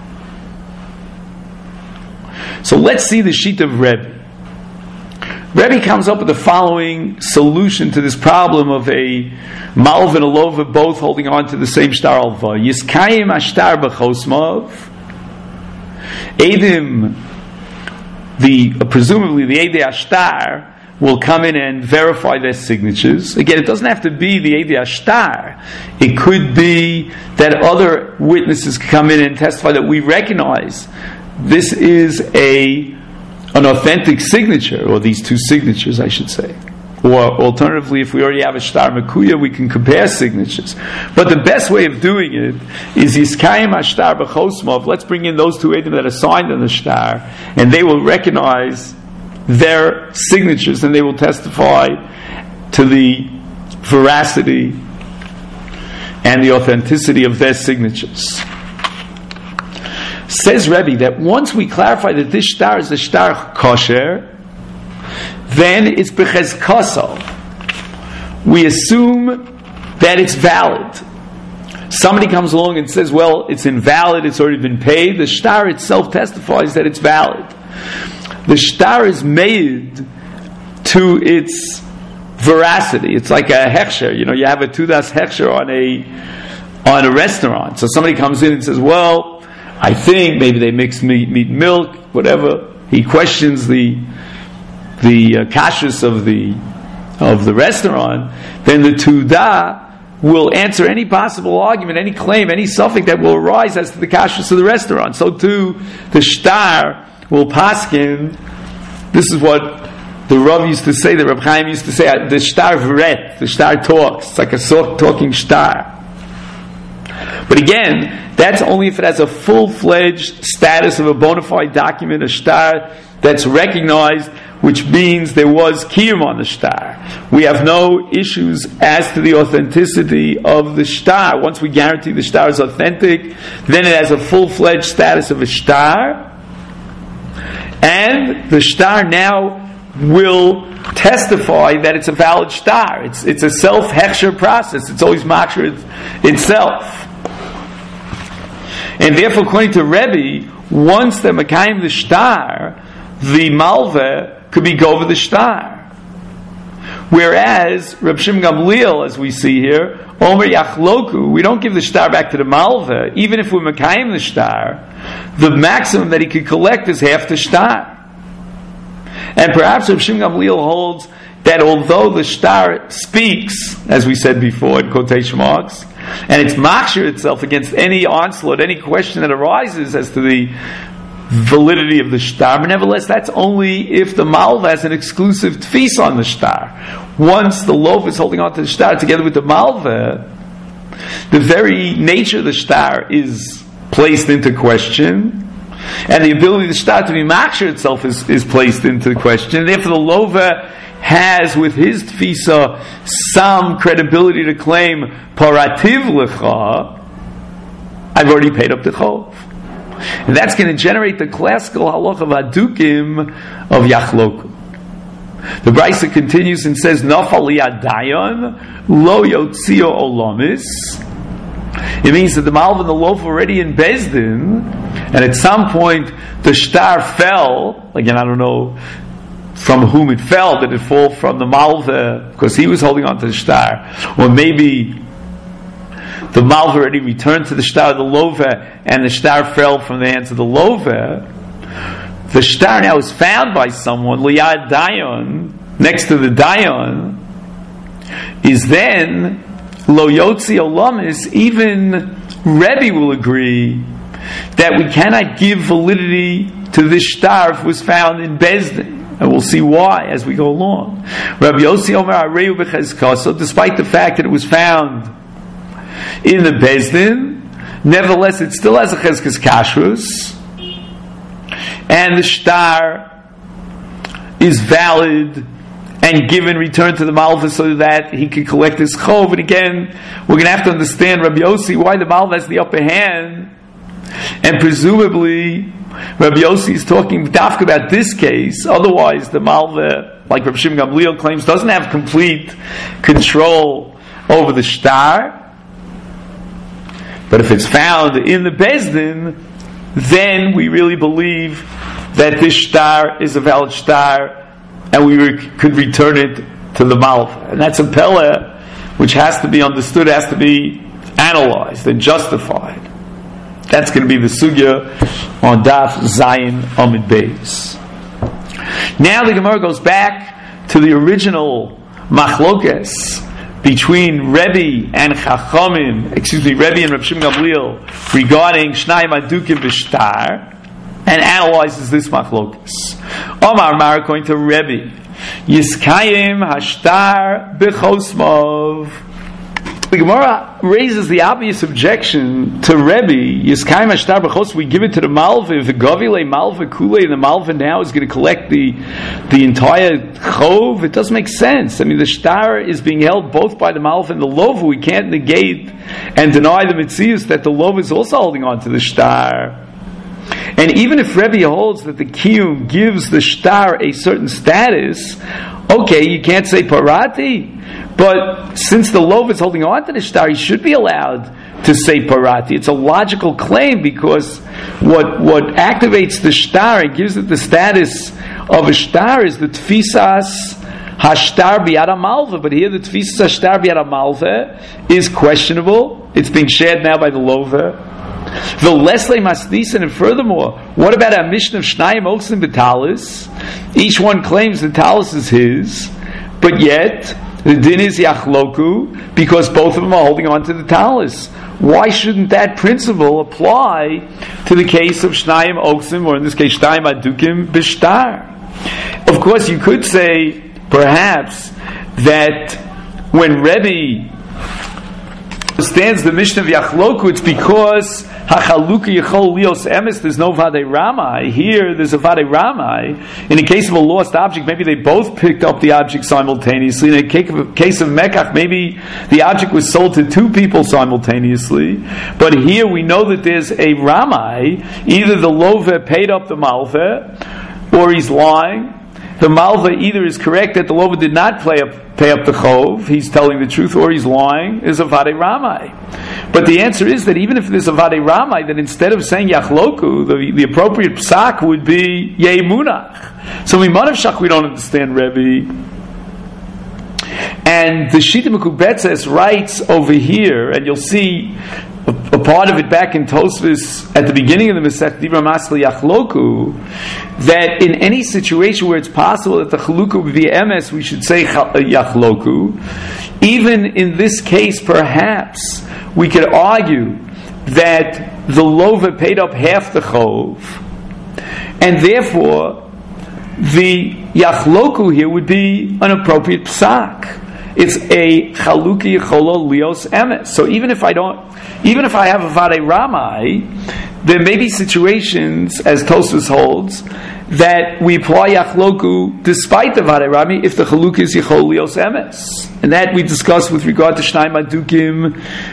So let's see the sheet of Rebbe. Rebbe comes up with the following solution to this problem of a malva and a lova both holding on to the same shtar alva. Yiskayim ashtar b'chosmav. Edim, the, uh, presumably the Eidei ashtar, will come in and verify their signatures. Again, it doesn't have to be the Eidi Ashtar. It could be that other witnesses come in and testify that we recognize this is a an authentic signature, or these two signatures, I should say. Or alternatively, if we already have a shtar mekuya, we can compare signatures. But the best way of doing it is Yiskayim Ashtar B'chosmov. Let's bring in those two Eidim that are signed on the shtar, and they will recognize their signatures, and they will testify to the veracity and the authenticity of their signatures. Says Rebbe that once we clarify that this shtar is a shtar kosher, then it's b'chezkaso. We assume that it's valid. Somebody comes along and says, well, it's invalid, it's already been paid. The shtar itself testifies that it's valid. The shtar is made to its veracity. It's like a hechsher. You know, you have a tudas hechsher on a on a restaurant. So somebody comes in and says, well, I think maybe they mix meat, meat, milk, whatever. He questions the the uh, kashrus of the of the restaurant. Then the tudah will answer any possible argument, any claim, any suffix that will arise as to the kashrus of the restaurant. So too, the shtar will paskin. This is what the Rav used to say, the Reb Chaim used to say, the shtar v'ret, the shtar talks. It's like a talking shtar. But again, that's only if it has a full-fledged status of a bona fide document, a shtar that's recognized, which means there was kiyum on the shtar. We have no issues as to the authenticity of the shtar. Once we guarantee the shtar is authentic, then it has a full-fledged status of a shtar, and the shtar now will testify that it's a valid shtar. It's it's a self-hechsher process. It's always makshir itself. And therefore, according to Rebbe, once they're makayim the shtar, the malveh could be gova the shtar. Whereas Reb Shimon Gamliel, as we see here, Omer Yachloku, we don't give the shtar back to the malveh, even if we're makayim the shtar. The maximum that he could collect is half the shtar. And perhaps Reb Shimon Gamliel holds that although the shtar speaks, as we said before in quotation marks, and it's makshir itself against any onslaught, any question that arises as to the validity of the shtar, but nevertheless, that's only if the malva has an exclusive tfis on the shtar. Once the loaf is holding on to the shtar together with the malva, the very nature of the shtar is placed into question, and the ability of the shtar to be makshir itself is, is placed into question. And therefore, the lova has, with his tfisa, some credibility to claim parativ lecha, I've already paid up the chov. And that's going to generate the classical halacha of hadukim of yachloku. The Brisa continues and says, Nafal liyadayon lo yotzio olamis. It means that the malva and the loaf were already in Bezdin, and at some point the shtar fell. Again, I don't know from whom it fell. Did it fall from the malva because he was holding on to the shtar, or maybe the malva already returned to the shtar of the lova, and the shtar fell from the hands of the lova. The shtar now is found by someone, liyad dayon, next to the dayon, is then lo yotzi olamis. Even Rebbe will agree that we cannot give validity to this shtar if it was found in Bezdin. And we'll see why as we go along. Rabbi Yossi Omer Areu b'chezkaso, despite the fact that it was found in the Bezdin, nevertheless it still has a chezkas kashrus, and the shtar is valid and given return to the malva so that he can collect his chov. And again, we're going to have to understand Rabbi Yossi why the malva has the upper hand, and presumably Rabbi Yossi is talking dafka about this case. Otherwise, the malva, like Rabbi Shimon Gamliel claims, doesn't have complete control over the shtar. But if it's found in the Bezdin, then we really believe that this shtar is a valid shtar, and we re- could return it to the malva. And that's a pella which has to be understood, has to be analyzed and justified. That's going to be the sugya on Daf Zayin Amid Beis. Now the Gemara goes back to the original machlokes between Rebbe and Chachamim, excuse me, Rebbe and Reb Shimon Gamliel regarding Shnayim Adukim B'Shtar, and analyzes this machlokes. Omar Mar, according to Rebbe, Yiskayim Hashtar B'Chosmov. The Gemara raises the obvious objection to Rebbe, Yiskayim Hashtar B'Chosmov, we give it to the Malva, if the Govile Malva Kule, and the Malva now is going to collect the the entire Chov, it doesn't make sense. I mean, the Shtar is being held both by the Malva and the Lova. We can't negate and deny the Metzius that the Lova is also holding on to the Shtar. And even if Rebbe holds that the Kiyum gives the Shtar a certain status, okay, you can't say Parati, but since the Lov is holding on to the Shtar, he should be allowed to say Parati. It's a logical claim because what what activates the Shtar and gives it the status of a Shtar is the Tfisas Hashtar B'Yad HaMalva. But here the Tfisas Hashtar B'Yad HaMalva is questionable. It's being shared now by the Lova. The Lesle Masnisen, and furthermore, what about our mission of Shnayim Oksim B'Talis? Each one claims the talis is his, but yet the din is Yachloku because both of them are holding on to the talis. Why shouldn't that principle apply to the case of Shnayim Oksim, or in this case Shnayim Adukim B'Shtar? Of course, you could say perhaps that when Rebbe understands the mission of Yachloku, it's because Hachaluka Yechol Lios Emes, there's no Vadei Ramai. Here, there's a Vadei Ramai. In the case of a lost object, maybe they both picked up the object simultaneously. In a case of Mekach, maybe the object was sold to two people simultaneously. But here we know that there's a Ramai. Either the Love paid up the Malveh, or he's lying. The Malva either is correct that the Lova did not pay up, pay up the Chov, he's telling the truth, or he's lying, is a Vadei Ramai. But the answer is that even if there's a Vadei Ramai, then instead of saying Yachloku, the, the appropriate psak would be Yei Munach. So Mimanav Shach, we don't understand Rebbe. And the Shita Mekubetzes writes over here, and you'll see a, a part of it back in Tosfos at the beginning of the Masech Dibra Masli Yachloku, that in any situation where it's possible that the Chaluka would be emes, we should say Yachloku. Even in this case, perhaps we could argue that the Lova paid up half the Chov, and therefore the Yachloku here would be an appropriate psak. It's a Chaluki Cholo Lios Emes. So even if I don't, even if I have a Vadei Ramai, there may be situations, as Tosfos holds, that we apply Yachloku despite the Vadei Ramai if the Chaluki is Yechol Lios Emes. And that we discussed with regard to Shnayim Adukim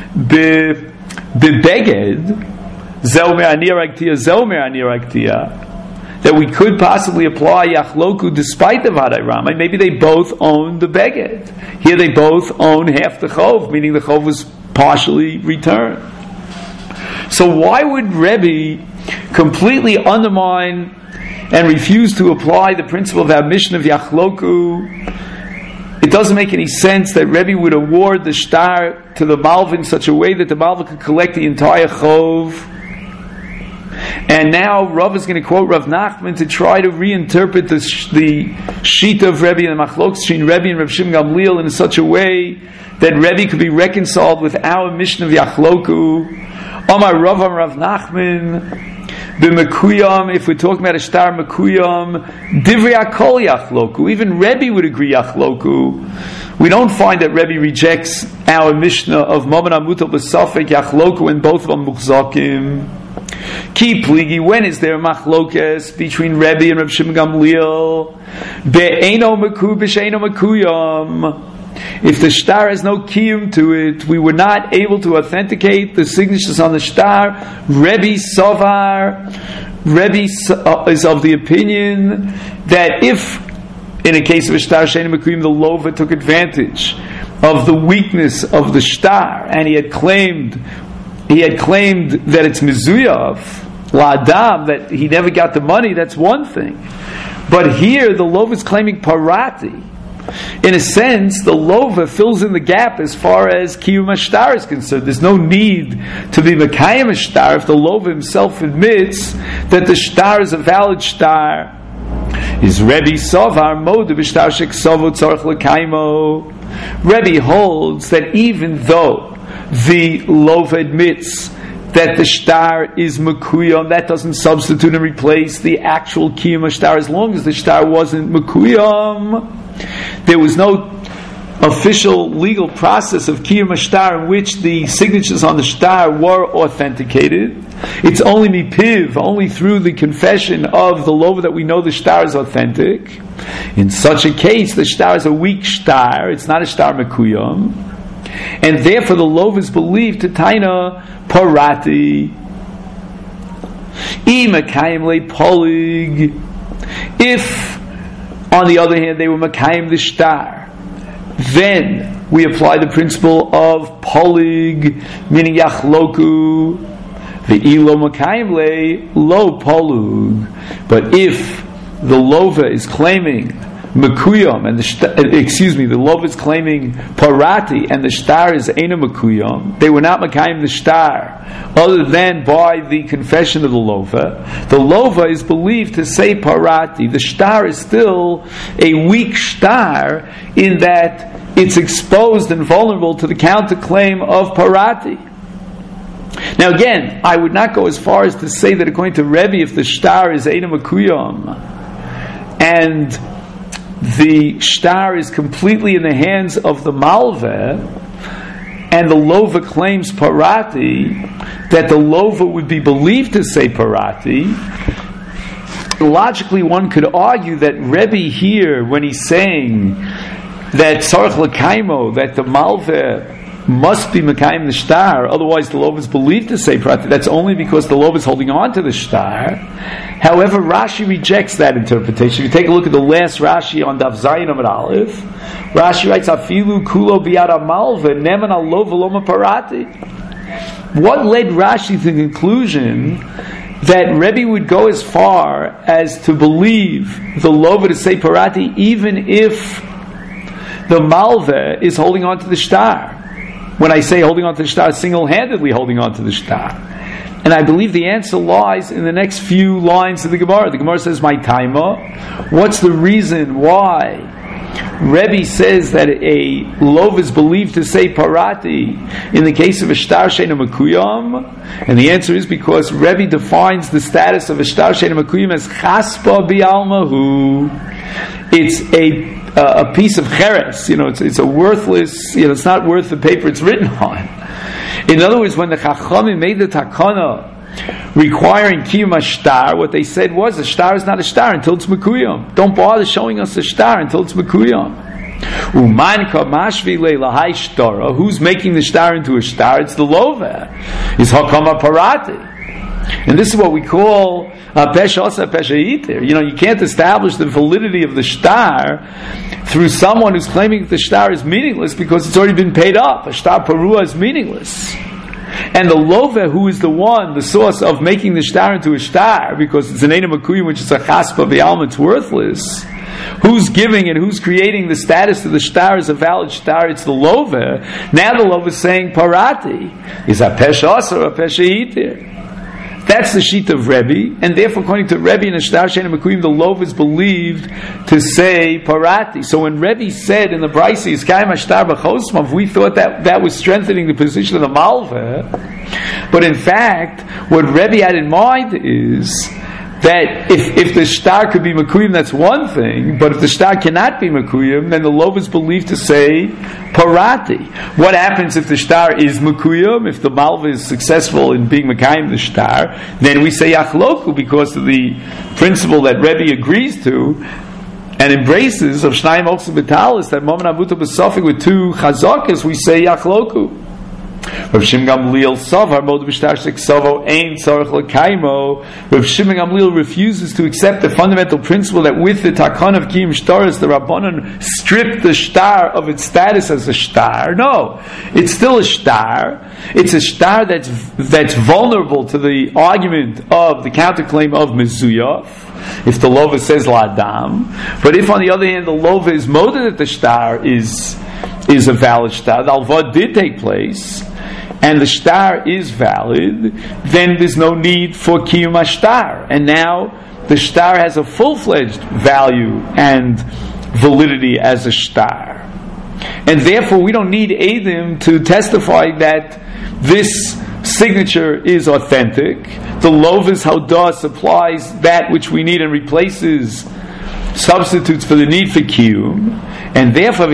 Bebeged, Zel Me'anir Aktia, Zel Me'anir Aktia, that we could possibly apply Yachloku despite the Vadei Ramai. Maybe they both own the Beged. Here they both own half the Chov, meaning the Chov was partially returned. So why would Rebbe completely undermine and refuse to apply the principle of our mission of Yachloku? It doesn't make any sense that Rebbe would award the Shtar to the Malva in such a way that the Malva could collect the entire Chov. And now Rav is going to quote Rav Nachman to try to reinterpret the, the Shita of Rebbe and the Machlokes between Rebbe and Rav Shimon Gamliel in such a way that Rebbe could be reconciled with our mission of Yachloku. Omar Rav Am Rav Nachman b'Mekuyam, if we're talking about a Shtar Mekuyam, Divrei Akol Yachloku. Even Rebbe would agree Yachloku. We don't find that Rebbe rejects our Mishnah of Maman Amutal B'Safek Yachloku and both of them Muchzakim. Ki pligi, when is there a machlokes between Rebbe and Reb Shimon Gamliel? Be'eno meku b'she'eno mekuyam. If the shtar has no kiyum to it, we were not able to authenticate the signatures on the shtar. Rebbe Sovar, Rebbe is of the opinion that if, in a case of a shtar she'eno mekuyam, the Lova took advantage of the weakness of the shtar, and he had claimed He had claimed that it's mizuyav, la'adam, that he never got the money, that's one thing. But here, the Lova is claiming parati. In a sense, the Lova fills in the gap as far as Kiyum HaShtar is concerned. There's no need to be Mekayim HaShtar if the Lova himself admits that the Shtar is a valid Shtar. is Rebbe Sovar Mode B'Shtar Sheksovo Tzorch L'Kaimo. Rebbe holds that even though the Lova admits that the shtar is Mekuyam, that doesn't substitute and replace the actual Kiyum shtar. As long as the shtar wasn't Mekuyam, there was no official legal process of Kiyum shtar in which the signatures on the shtar were authenticated. It's only mipiv, only through the confession of the Lova that we know the shtar is authentic. In such a case, the shtar is a weak shtar, it's not a shtar Mekuyam, and therefore the Lova is believed to taina parati. If, on the other hand, they were makayim the shtar, then we apply the principle of polig, meaning yachloku, the ilo makayim le lo polug. But if the Lova is claiming Mekuyam, and the shtar, excuse me, the Lova is claiming parati, and the shtar is Eina Mekuyam, they were not Mekayim the shtar, other than by the confession of the Lova. The Lova is believed to say parati. The shtar is still a weak shtar in that it's exposed and vulnerable to the counterclaim of parati. Now again, I would not go as far as to say that according to Rebbe, if the shtar is Eina Mekuyam, and the shtar is completely in the hands of the malveh, and the Lova claims parati, that the Lova would be believed to say parati. Logically, one could argue that Rebbe here, when he's saying that tzarech l'kaimo, that the malveh must be mekayim the shtar, otherwise the Lova is believed to say parati, that's only because the Lova is holding on to the shtar. However, Rashi rejects that interpretation. If you take a look at the last Rashi on Daf Zayin Amud Aleph, Rashi writes, Afilu kulo biyad malveh neman al lo v'lo parati. What led Rashi to the conclusion that Rebbe would go as far as to believe the Lova to say parati even if the malveh is holding on to the shtar? When I say holding on to the shtar, single-handedly holding on to the shtar. And I believe the answer lies in the next few lines of the Gemara. The Gemara says, my taima. What's the reason why Rebbe says that a Lova is believed to say parati in the case of a shtar sheina mekuyam? And the answer is because Rebbe defines the status of a shtar sheina mekuyam as chaspa bi'almahu. It's a Uh, a piece of cheres, you know, it's, it's a worthless, you know, it's not worth the paper it's written on. In other words, when the Chachamim made the takana requiring kiyum shtar, what they said was, a shtar is not a shtar until it's mekuyam. Don't bother showing us a shtar until it's mekuyam. Umanka mashvi leilahai shtara. Who's making the shtar into a shtar? It's the Lova. It's hakama parati. And this is what we call uh, pesha osa pesha iter. You know, you can't establish the validity of the shtar through someone who's claiming that the shtar is meaningless because it's already been paid up. A shtar parua is meaningless. And the Lova, who is the one, the source of making the shtar into a shtar, because it's an Eina Mekuyim, which is a chaspa v'alma, it's worthless. Who's giving and who's creating the status of the shtar as a valid shtar? It's the Lova. Now the Lova is saying parati. Is a pesha osa or a pesha iter? That's the sheet of Rebbe, and therefore, according to Rebbe and Shtar Sheina Mekuyim, the Lova is believed to say parati. So when Rebbe said in the Brisa, "Yiskayim Ashtar b'chosmav," we thought that that was strengthening the position of the malveh. But in fact, what Rebbe had in mind is that if, if the shtar could be Mekuyim, that's one thing, but if the shtar cannot be Mekuyim, then the Lova is believed to say parati. What happens if the shtar is Mekuyim? If the malveh is successful in being Mekayim the shtar, then we say Yachloku, because of the principle that Rebbe agrees to and embraces of Shnayim Oksa B'Talis, that Momen Avuta B'Sofik with two Chazakas, we say Yachloku. Rav Shimon Gamliel Savar Mod B'Shtar Sheksovo Ein Tzarech L'Kaimo. Rav Shimon Gamliel refuses to accept the fundamental principle that with the Takon of Kiyum Shtaris, the Rabbanon stripped the shtar of its status as a shtar. No, it's still a shtar. It's a shtar that's that's vulnerable to the argument of the counterclaim of Mezuyah, if the Lova says La'adam. But if on the other hand the Lova is molded that the shtar is is a valid shtar, the Alvah did take place, and the shtar is valid, then there's no need for kiyum shtar. And now the shtar has a full-fledged value and validity as a shtar. And therefore we don't need Eidim to testify that this signature is authentic. The Lovis Haudah supplies that which we need and replaces, substitutes for the need for Kiyum. And therefore,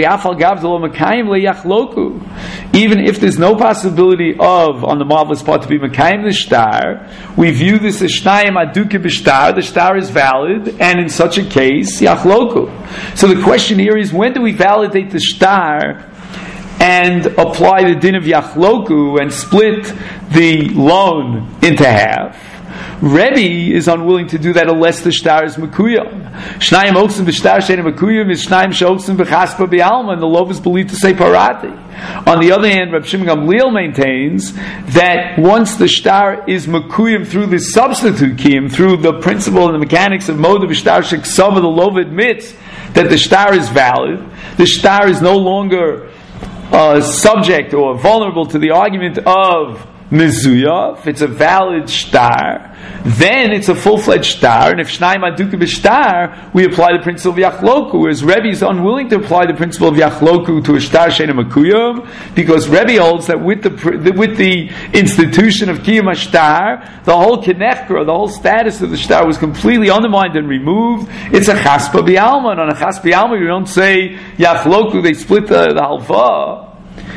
even if there's no possibility of, on the marvelous part, to be Mekayim the shtar, we view this as Shnayim Aduke b'shtar, the shtar is valid, and in such a case, Yachloku. So the question here is, when do we validate the shtar and apply the din of Yachloku and split the loan into half? Rebbe is unwilling to do that unless the shtar is mekuyam. Shnayim oksim b'shtar she'ena mekuyam is shnayim she'oksim b'chaspa b'alma, and the lov is believed to say parati. On the other hand, Reb Shimon Gamliel maintains that once the shtar is mekuyam through the substitute kiyum, through the principle and the mechanics of moda b'shtar she'ksava, the lov admits that the shtar is valid. The shtar is no longer uh, subject or vulnerable to the argument of Mezuyah. It's a valid shtar, then it's a full-fledged shtar, and if Shnayim Aduke b'shtar, we apply the principle of Yachloku, whereas Rebbe is unwilling to apply the principle of Yachloku to a shtar she'ena mekuyam, because Rebbe holds that with the with the institution of Kiyum HaShtar, the whole Kenechra, the whole status of the shtar was completely undermined and removed. It's a chaspa b'alma, and on a chaspa b'alma you don't say Yachloku, they split the, the halva,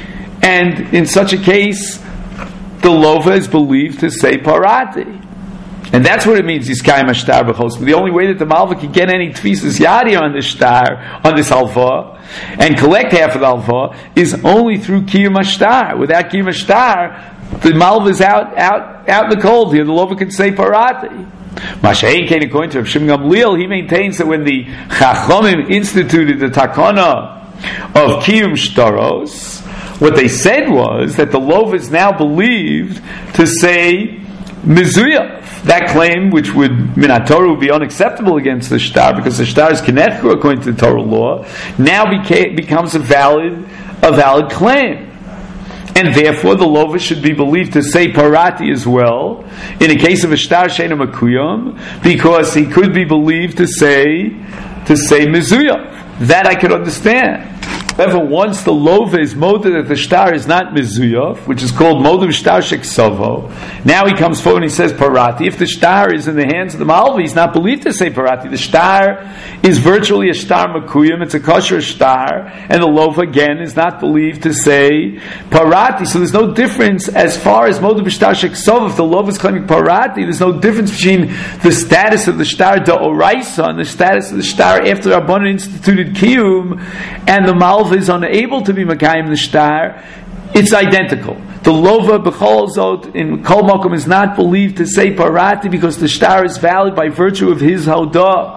and in such a case the lova is believed to say parati. And that's what it means, Yiskayim HaShtar b'chos. But the only way that the Malva can get any tfisas yadi on this shtar, on this halva, and collect half of the halva, is only through Kiyum HaShtar. Without Kiyum HaShtar, the Malva is out, out, out in the cold here. The lova can say parati. Mashayin came according to Rav Shimon Gamliel, he maintains that when the Chachamim instituted the takana of Kiyum Shtaros, what they said was that the lov is now believed to say Mezuyah. That claim, which would Minat Torah would be unacceptable against the shtar, because the shtar is Kenechra according to the Torah law, now beca- becomes a valid a valid claim. And therefore the lova should be believed to say parati as well, in a case of a shtar she'ena mekuyam, because he could be believed to say to say Mezuyah. That I could understand. However, once the lova is moda that the shtar is not mezuyah, which is called moda shtar sheksavo, now he comes forward and he says parati. If the shtar is in the hands of the malva, he's not believed to say parati. The shtar is virtually a shtar makuyim, it's a kosher shtar, and the lova again is not believed to say parati. So there's no difference as far as moda shtar sheksavo. If the lova is claiming parati, there's no difference between the status of the shtar da'oraisa and the status of the shtar after Rabbanan instituted kiyum, and the malva is unable to be Mekayim the shtar. It's identical. The lova b'chol zot in kol makom is not believed to say parati because the shtar is valid by virtue of his haudah.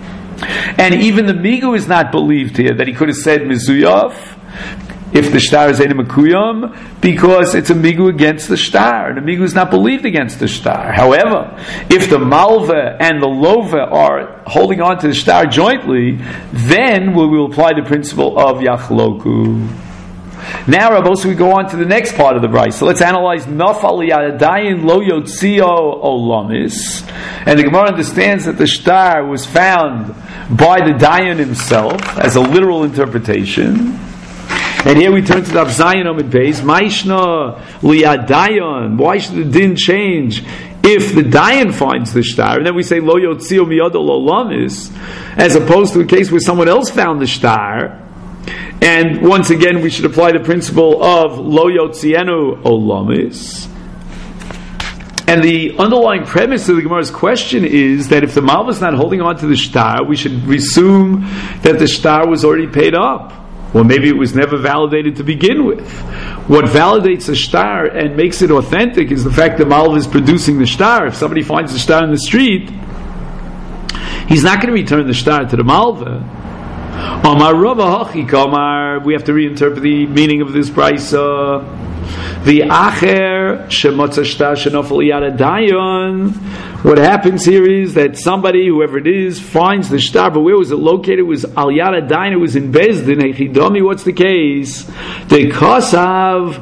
And even the migu is not believed here that he could have said mezuyaf if the shtar is ena mekuyam, because it's a migu against the shtar, and the migu is not believed against the shtar. However, if the malva and the lova are holding on to the shtar jointly, then we will apply the principle of yachloku. Now, Rabbi, so we go on to the next part of the brayso. So let's analyze nafal yadayin lo yotzio olamis, and the Gemara understands that the shtar was found by the dayan himself as a literal interpretation. And here we turn to the Avzayin Amid Beis. Maishna liyadayon. Why should the din change if the dayan finds the shtar? And then we say lo yotzio miyad olamis, as opposed to a case where someone else found the shtar. And once again, we should apply the principle of lo yotzienu olamis. And the underlying premise of the Gemara's question is that if the malva is not holding on to the shtar, we should assume that the shtar was already paid up. Or maybe it was never validated to begin with. What validates a shtar and makes it authentic is the fact that malva is producing the shtar. If somebody finds the shtar in the street, he's not going to return the shtar to the malva. Omar Rava Hachi Kamar, we have to reinterpret the meaning of this brayso. The acher shemotza shtar shenofel yad dayan. What happens here is that somebody, whoever it is, finds the shtar, but where was it located? It was al yad dayan. It was in Bezdin. Hechidami. What's the case? The kosav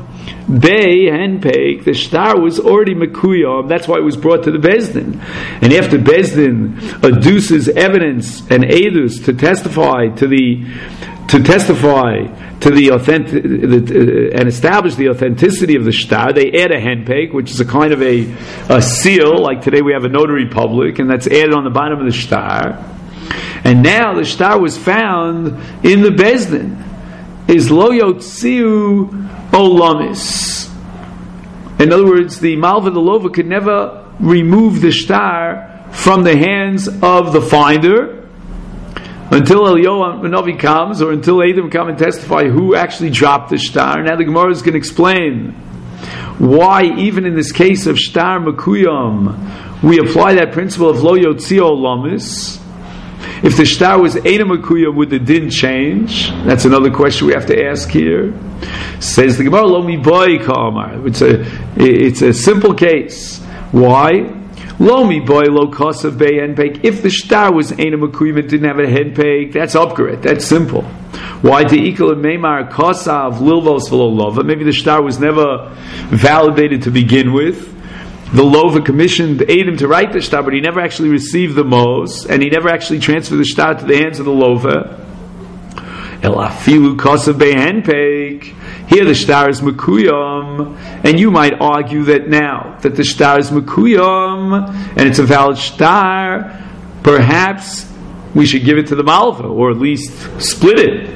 Bei henpeik, the shtar was already mekuyam. That's why it was brought to the Bezdin. And after Bezdin adduces evidence and edus to testify to the to testify to the authentic uh, and establish the authenticity of the shtar, they add a henpeik, which is a kind of a, a seal. Like today we have a notary public, and that's added on the bottom of the shtar. And now the shtar was found in the Bezdin. Is lo yotziu olamis. In other words, the malva, the lova, could never remove the shtar from the hands of the finder until Eliyahu Hanavi comes, or until Edom come and testify who actually dropped the shtar. Now the Gemara is going to explain why, even in this case of shtar mekuyam, we apply that principle of lo yotziu olamis. If the shtar was Eina Makuyam, would the din change? That's another question we have to ask here. Says the Gemara, Lo mi boy kamar. It's a it's a simple case. Why? Lo mi boy lo kosav bei henpeik. If the shtar was Eina Makuyam, it didn't have a henpeik, that's upgrade. That's simple. Why the ikal meimar kosav lilvos v'lo lova? Maybe the shtar was never validated to begin with. The Lova commissioned Edom to write the shtar, but he never actually received the mos, and he never actually transferred the shtar to the hands of the Lova. El afilu kosav behenpeik. Here the shtar is mekuyam, and you might argue that now that the shtar is mekuyam and it's a valid shtar, perhaps we should give it to the malva, or at least split it.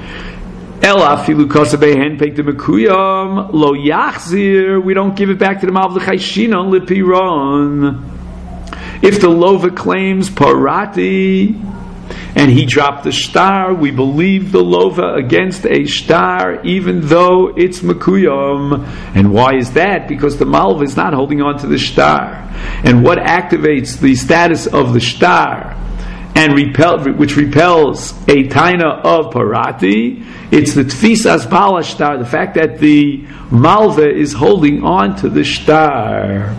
Ela afilu kosav behenpeik de mekuyam lo yachzir. We don't give it back to the malva chayshinon lipiron. If the lova claims parati and he dropped the shtar, we believe the lova against a shtar, even though it's mekuyam. And why is that? Because the malva is not holding on to the shtar. And what activates the status of the shtar and repel, which repels a taina of parati? It's the tfisas bala shtar, the fact that the malva is holding on to the shtar.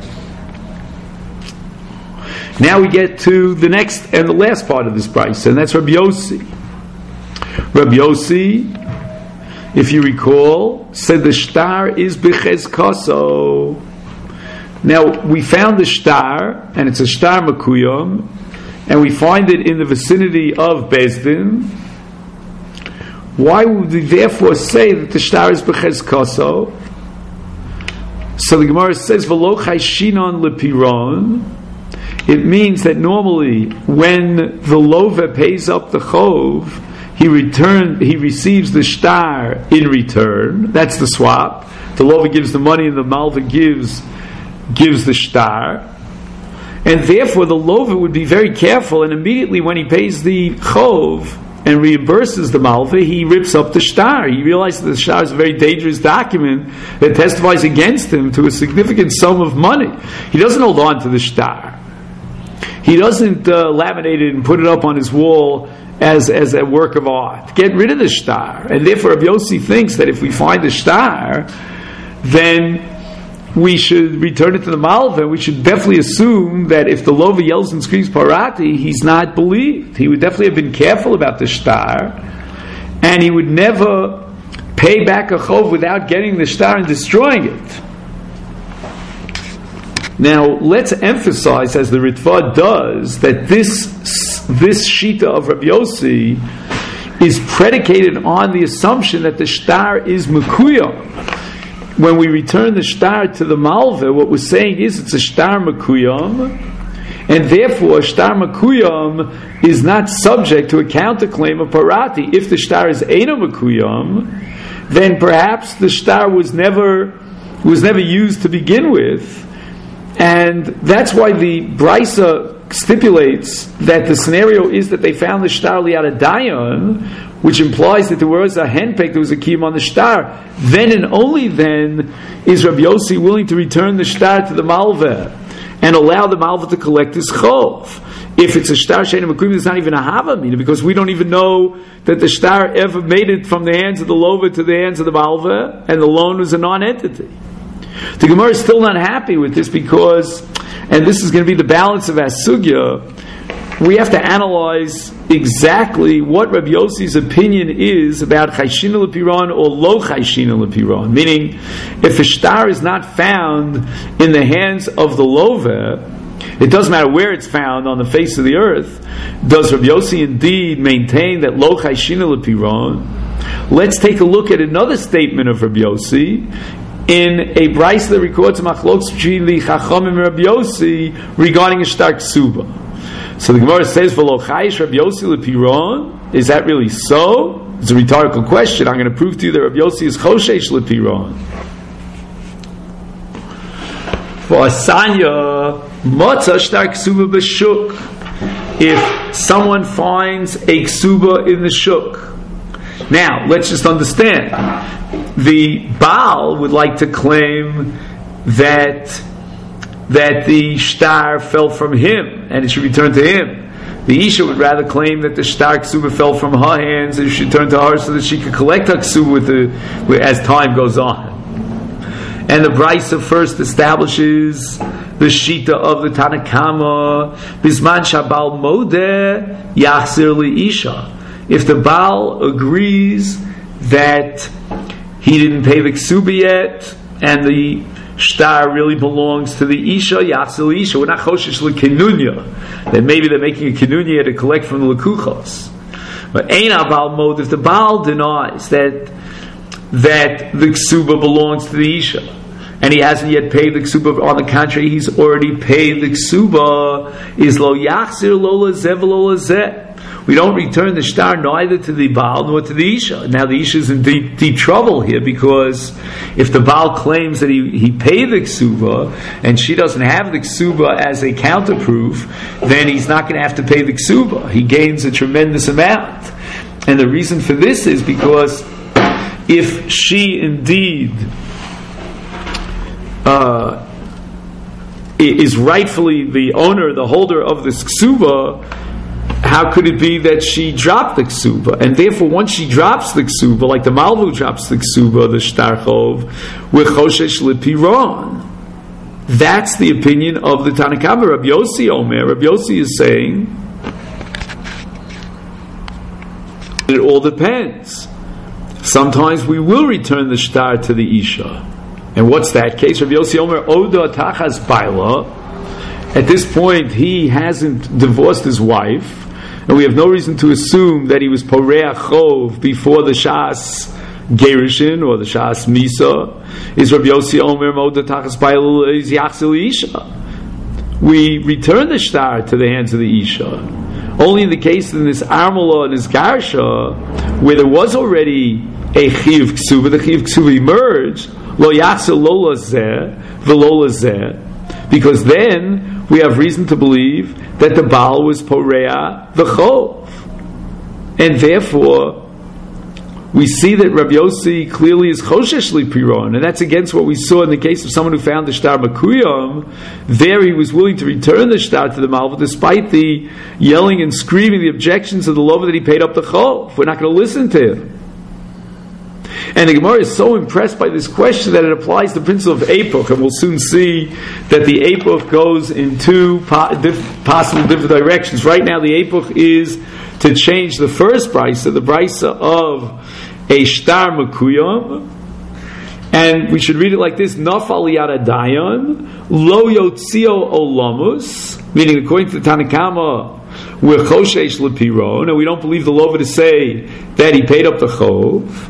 Now we get to the next and the last part of this price, and that's Rabbi Yossi. Rabbi Yossi, if you recall, said the shtar is b'chezkaso. Now we found the shtar, and it's a shtar makuyam, and we find it in the vicinity of Bezdin. Why would we therefore say that the shtar is b'chezkaso? So the Gemara says v'lo chayshinon lepiron. It means that normally when the lova pays up the chov, he return he receives the shtar in return. That's the swap. The lova gives the money and the malva gives gives the shtar. And therefore the lova would be very careful, and immediately when he pays the chov and reimburses the malva, he rips up the shtar. He realizes that the shtar is a very dangerous document that testifies against him to a significant sum of money. He doesn't hold on to the shtar. He doesn't uh, laminate it and put it up on his wall as, as a work of art. Get rid of the shtar. And therefore Rabbi Yossi thinks that if we find the shtar, then we should return it to the malva. We should definitely assume that if the lova yells and screams parati, he's not believed. He would definitely have been careful about the shtar, and he would never pay back a chov without getting the shtar and destroying it. Now, let's emphasize, as the Ritva does, that this this shita of Rabbi Yossi is predicated on the assumption that the shtar is mekuyam. When we return the shtar to the malva, what we're saying is it's a shtar mekuyam, and therefore a shtar mekuyam is not subject to a counterclaim of parati. If the shtar is eina mekuyam, then perhaps the shtar was never was never used to begin with. And that's why the Brisa stipulates that the scenario is that they found the shtar liad dayan, which implies that there was a henpek, there was a kiyum on the shtar. Then and only then is Rabbi Yossi willing to return the shtar to the malva and allow the malva to collect his chov. If it's a shtar she'eina mekuyim, it's not even a hava mina, because we don't even know that the shtar ever made it from the hands of the lova to the hands of the malva, and the loan was a non-entity. The Gemara is still not happy with this because, and this is going to be the balance of Asugya, we have to analyze exactly what Rabbi Yossi's opinion is about Chayshina L'Piron or Lo Chayshina L'Piron. Meaning, if a shtar is not found in the hands of the Loveh, it doesn't matter where it's found on the face of the earth. Does Rabbi Yossi indeed maintain that Lo Chayshina L'Piron? Let's take a look at another statement of Rabbi Yossi in a brayso that records Machlokes between the Chachamim and Rabbi Yossi regarding a shtar ksuba. So the Gemara says, "V'lo chayish Rabbi Yossi L'Piron." Is that really so? It's a rhetorical question. I'm going to prove to you that Rabbi Yossi is choshesh L'Piron. For Asanya, Matzah shtar ksuba b'shuk. If someone finds a ksuba in the shuk. Now, let's just understand. The Baal would like to claim that that the shtar fell from him and it should return to him. The Isha would rather claim that the shtar ksuba fell from her hands and it should turn to her so that she could collect her ksuba with the, as time goes on. And the brayso first establishes the shita of the Tanakama, Bisman Shabal Modeh Yachzir Li-Isha. If the Baal agrees that he didn't pay the ksuba yet, and the shtar really belongs to the Isha, Yachzir Isha. We're not choshesh l'kinunya. That maybe they're making a kinunya to collect from the lekuchos. But ein abal mod, if the Baal denies that that the ksuba belongs to the Isha, and he hasn't yet paid the ksuba, on the contrary, he's already paid the ksuba, is lo yachzir lo lazeh v'lo lazeh. We don't return the shtar neither to the Baal nor to the Isha. Now the Isha is in deep, deep trouble here, because if the Baal claims that he, he paid the ksuba and she doesn't have the ksuba as a counterproof, then he's not going to have to pay the ksuba. He gains a tremendous amount. And the reason for this is because if she indeed uh, is rightfully the owner, the holder of this ksuba, how could it be that she dropped the ksuba? And therefore, once she drops the ksuba, like the Malvu drops the ksuba, the shtarchov, we're choshesh l'piron. That's the opinion of the Tanakama. Rabbi Yossi Omer. Rabbi Yossi is saying it all depends. Sometimes we will return the shtar to the Isha. And what's that case? Rabbi Yossi Omer, Oda Tachas Baila. At this point, he hasn't divorced his wife, and we have no reason to assume that he was Poreach Chov before the Shas Gerishin or the Shas Misa. Is Rabbi Yossi Omer Moda Tachas Baila is Yachzil Isha. We return the shtar to the hands of the Isha. Only in the case in this Armala and this Garsha, where there was already a Chiv Ksuba, the Chiv Ksuba emerged, Lo Yachzil Lo Lazeh V'Lo Lazeh, because then we have reason to believe that the Baal was Poreah V'Chov. And therefore, we see that Rabbi Yossi clearly is Choshesh L'Piron, and that's against what we saw in the case of someone who found the shtar Makuyam. There he was willing to return the shtar to the Malva despite the yelling and screaming, the objections of the lover that he paid up the Chov. We're not going to listen to him. And the Gemara is so impressed by this question that it applies the principle of Epoch, and we'll soon see that the Epoch goes in two po- diff- possible different directions. Right now the Epoch is to change the first brayso, the brayso of a shtar makuyam, and we should read it like this: Nafal yad dayan lo yotzio olamus, meaning according to the Tanakama, we're choshesh l'piron, and we don't believe the lover to say that he paid up the chov.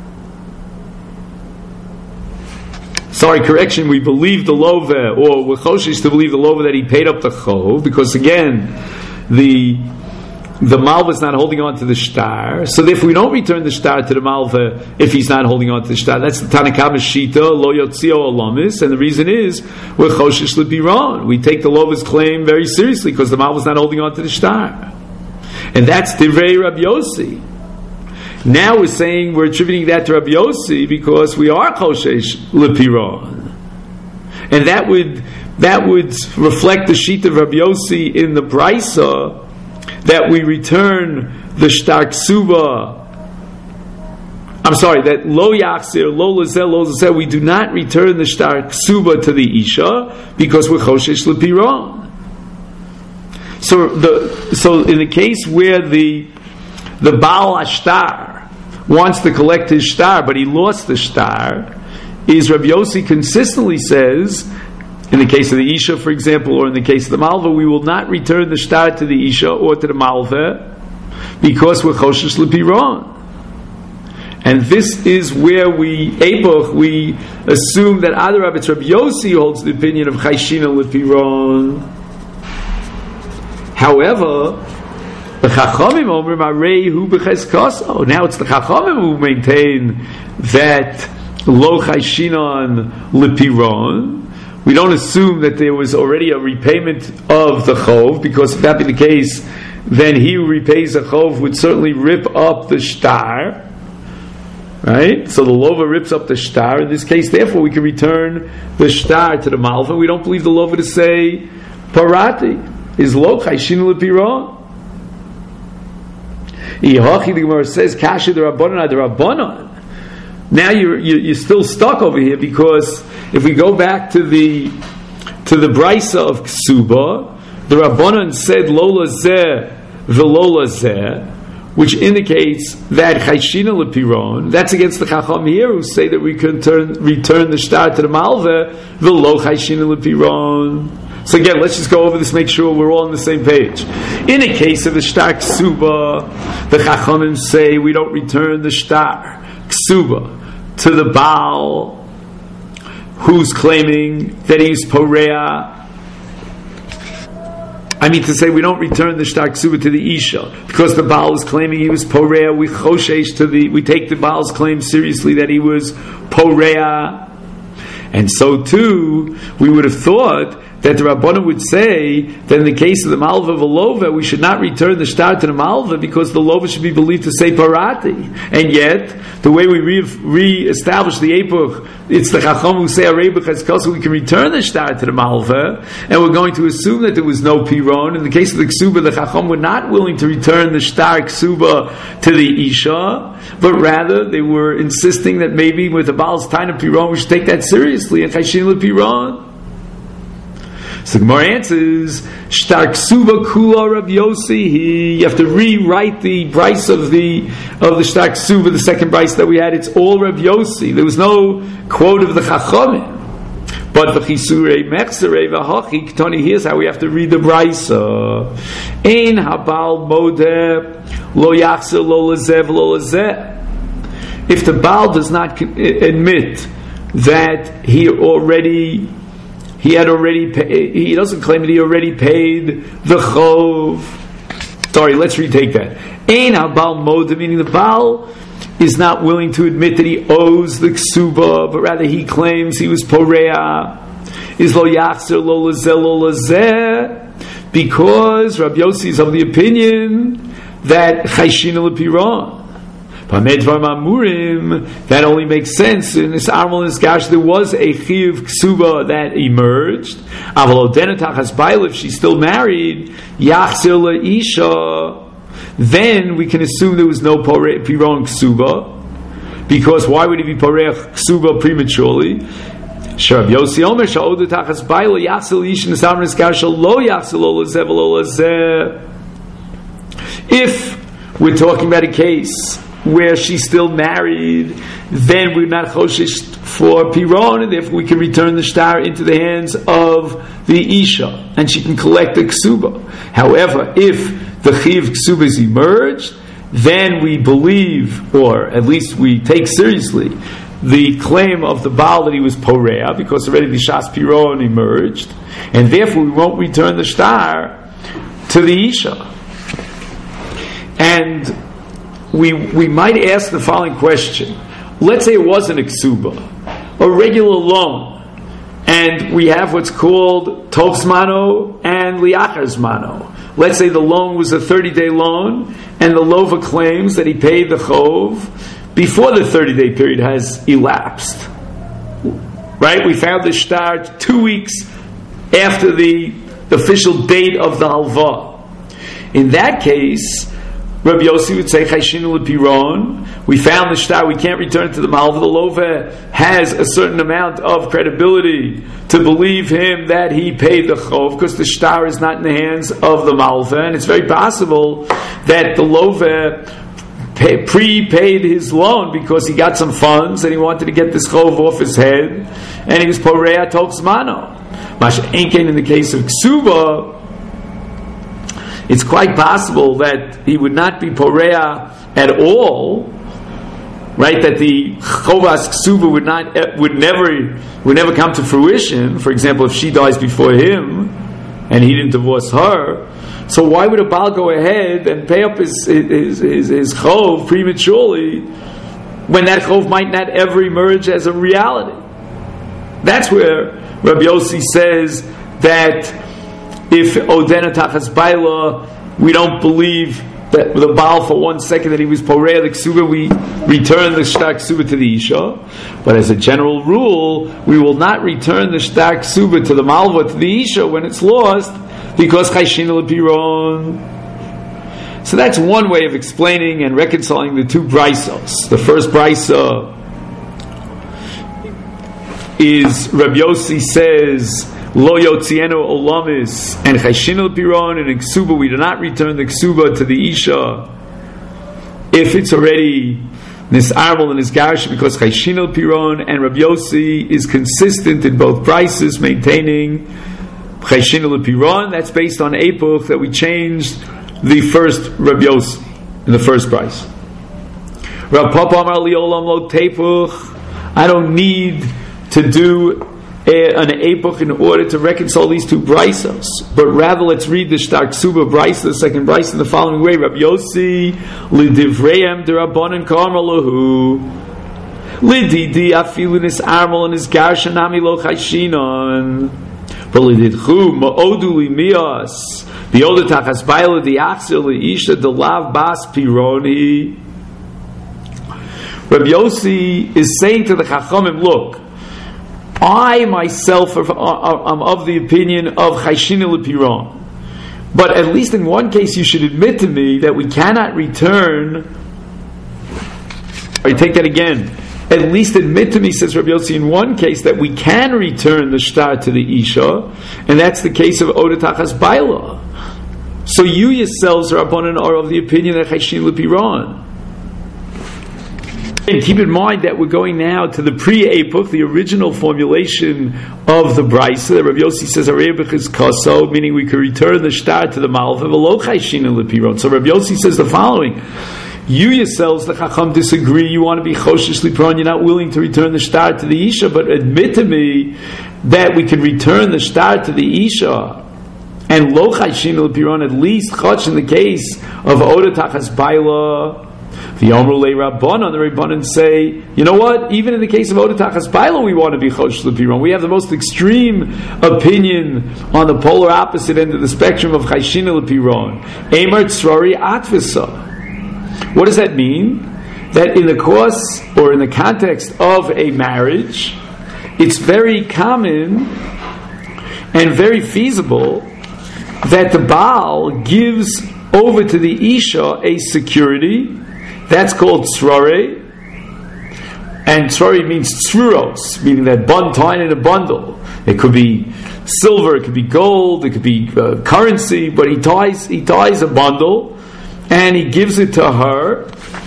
Sorry, correction, we believe the love, or we're choshesh to believe the love that he paid up the chov, because again, the the malva is not holding on to the shtar, so if we don't return the shtar to the malva, if he's not holding on to the shtar, that's the Tanakama Shita, lo yotzio olamis, and the reason is, we're choshesh l'piron. We take the lover's claim very seriously, because the malva is not holding on to the shtar. And that's Divrei Rabbi Yossi. Now we're saying we're attributing that to Rabbi Yossi because we are choshesh l'piron, and that would that would reflect the sheet of Rabbi Yossi in the brayso that we return the shtar ksuba. I'm sorry, that lo yachzir lo lazeh lo lazeh, we do not return the shtar ksuba to the isha because we're choshesh l'piron. So the so in the case where the the Baal Ashtar wants to collect his shtar, but he lost the shtar, is Rabbi Yossi consistently says, in the case of the Isha, for example, or in the case of the Malva, we will not return the shtar to the Isha or to the Malva because we're Choshesh L'Piron. And this is where we, Epoch, we assume that Adarab, it's Rabbi Yossi holds the opinion of Chayshina L'Piron. However, the Chachamim Omer Marei Hu B'Cheskaso. Now it's the Chachamim who maintain that Lo Chayshinon L'Piron. We don't assume that there was already a repayment of the Chov, because if that be the case, then he who repays a Chov would certainly rip up the shtar. Right? So the Lova rips up the shtar. In this case, therefore, we can return the shtar to the Malva. We don't believe the Lova to say Parati is Lo Chayshinon L'Piron. The Gemara says, Kasha the Rabbanon, the Rabbanon. Now you're, you're still stuck over here, because if we go back to the to the Brisa of Ksuba, the Rabbanon said Lola Zeh Velola Zeh, which indicates that Chayshina L'Piron, that's against the Chacham here who say that we can turn, return the shtar to the Malva, Velo Chayshina L'Piron. So again, let's just go over this, make sure we're all on the same page. In a case of the shtar Ksuba, the Chachamim say we don't return the shtar Ksuba to the Baal who's claiming that he's Porea. I mean to say we don't return the shtar Ksuba to the Isha because the Baal is claiming he was Porea. We choshesh to the, we take the Baal's claim seriously that he was Porea. And so too, we would have thought that the Rabbanan would say that in the case of the Malva Velova, we should not return the shtar to the Malva because the Lova should be believed to say Parati. And yet, the way we re- re-establish the Epoch, it's the Chacham who say Arei B'Chazkal, so we can return the shtar to the Malva, and we're going to assume that there was no Piron. In the case of the Ksuba, the Chacham were not willing to return the shtar Ksuba to the Isha, but rather they were insisting that maybe with the Baal's Taina Piron, we should take that seriously, and Chayshin L'Piron. So the Gemara answers, Shtar Ksuba Kula Rabbi Yossi. You have to rewrite the price of the of the Shtar Ksuba, the second price that we had. It's all Rabbi Yossi. There was no quote of the Chachamim. But the Chisure Mechsere V'Hachi Ktoni, here's how we have to read the Brisa. Ein Habal Modeh Lo Yachzer Lo Lezev Lo Lezeh. If the Baal does not admit that he already He had already paid, he doesn't claim that he already paid the chov. Sorry, let's retake that. Ein ha-Baal moda, meaning the Baal is not willing to admit that he owes the ksuba, but rather he claims he was porea. Is lo yachzer lo lezeh lo lezeh, because Rabbi Yossi is of the opinion that chayshina l'piron. That only makes sense. In this Armal and Gash, there was a Chiv Ksuba that emerged. If she's still married, Isha, then we can assume there was no Piron Ksuba, because why would he be Poreh Ksuba prematurely? If we're talking about a case where she's still married, then we're not choshesh for Piron, and therefore we can return the shtar into the hands of the Isha, and she can collect the ksuba. However, if the chiv ksuba is emerged, then we believe, or at least we take seriously, the claim of the Baal that he was Porea, because already the Shas Piron emerged, and therefore we won't return the shtar to the Isha. And We we might ask the following question. Let's say it wasn't a ksuba, a regular loan, and we have what's called tovzmano and liacharzmano. Let's say the loan was a thirty-day loan, and the lova claims that he paid the chov before the thirty-day period has elapsed. Right? We found the shtar two weeks after the official date of the halva. In that case, Rabbi Yossi would say, Chayshinu L'Piron, we found the shtar, we can't return to the malva. The lova has a certain amount of credibility to believe him that he paid the chov, because the shtar is not in the hands of the malva, and it's very possible that the lova pay, prepaid his loan because he got some funds and he wanted to get this chov off his head, and he was poreya toksmano. Masha Enken, in the case of ksuba, it's quite possible that he would not be poreya at all, right? That the chovas ksuba would not, would never, would never come to fruition. For example, if she dies before him and he didn't divorce her, so why would a baal go ahead and pay up his his his, his chov prematurely when that chov might not ever emerge as a reality? That's where Rabbi Yossi says that if Odena Tachas Baila, we don't believe that the Baal for one second that he was Poreya the Ksuba, we return the Shtar Ksuba to the Isha. But as a general rule, we will not return the Shtar Ksuba to the Malva, to the Isha, when it's lost, because Chayshin L'Piron. So that's one way of explaining and reconciling the two Braisos. The first Braisa is Rabbi Yossi says, Lo yotzienu olamis, and chayshin l'piron, and in ksuba we do not return the ksuba to the isha if it's already nisarmel and nisgarish, because chayshin l'piron, and Rabbi Yossi is consistent in both prices, maintaining chayshin l'piron. That's based on epoch that we changed the first Rabbi Yossi in the first price. Rav Papa Amar li olam lo tepuch, I don't need to do an epoch in order to reconcile these two braisos, but rather let's read the Shtar Ksuba brisa, the second brisa, in the following way: Rabbi Yossi lidivreim derabanan karmalahu lididi afilu nisarmel and nisgarshanami lo chayshinon but lididchu ma'odu limias b'yoda tachas baila diachzir liisha delav bas pironi. Rabbi Yossi is saying to the Chachamim, look, I myself am of the opinion of Chayshin L'Piron, but at least in one case you should admit to me that we cannot return. Or you take that again. At least admit to me, says Rabbi Yossi, in one case that we can return the shtar to the isha, and that's the case of Oda Tachas Baila. So you yourselves, Rabbanan, are of the opinion that Chayshin L'Piron. And keep in mind that we're going now to the pre-Epoch, the original formulation of the Brisa. Rabbi Yossi says, Arebech is kaso, meaning we could return the shtar to the Malva, v'lo chayshin l'piron. So Rabbi Yossi says the following: you yourselves, the Chacham, disagree. You want to be choshesh l'piron. You're not willing to return the shtar to the Isha, but admit to me that we can return the shtar to the Isha. And lo chayshin l'piron, at least chotch in the case of Oda Tachas Baila. The Yomrulei Rabbanon, the Rabbanon say, you know what? Even in the case of Oda Tachas Baila, we want to be Chosh L'Piron. We have the most extreme opinion on the polar opposite end of the spectrum of Chayshin L'Piron. Eimar Tzrori Atvisa. What does that mean? That in the course or in the context of a marriage, it's very common and very feasible that the Baal gives over to the Isha a security. That's called tzrore, and tzrore means tzruros, meaning that bun tied in a bundle. It could be silver, it could be gold, it could be uh, currency, but he ties he ties a bundle and he gives it to her,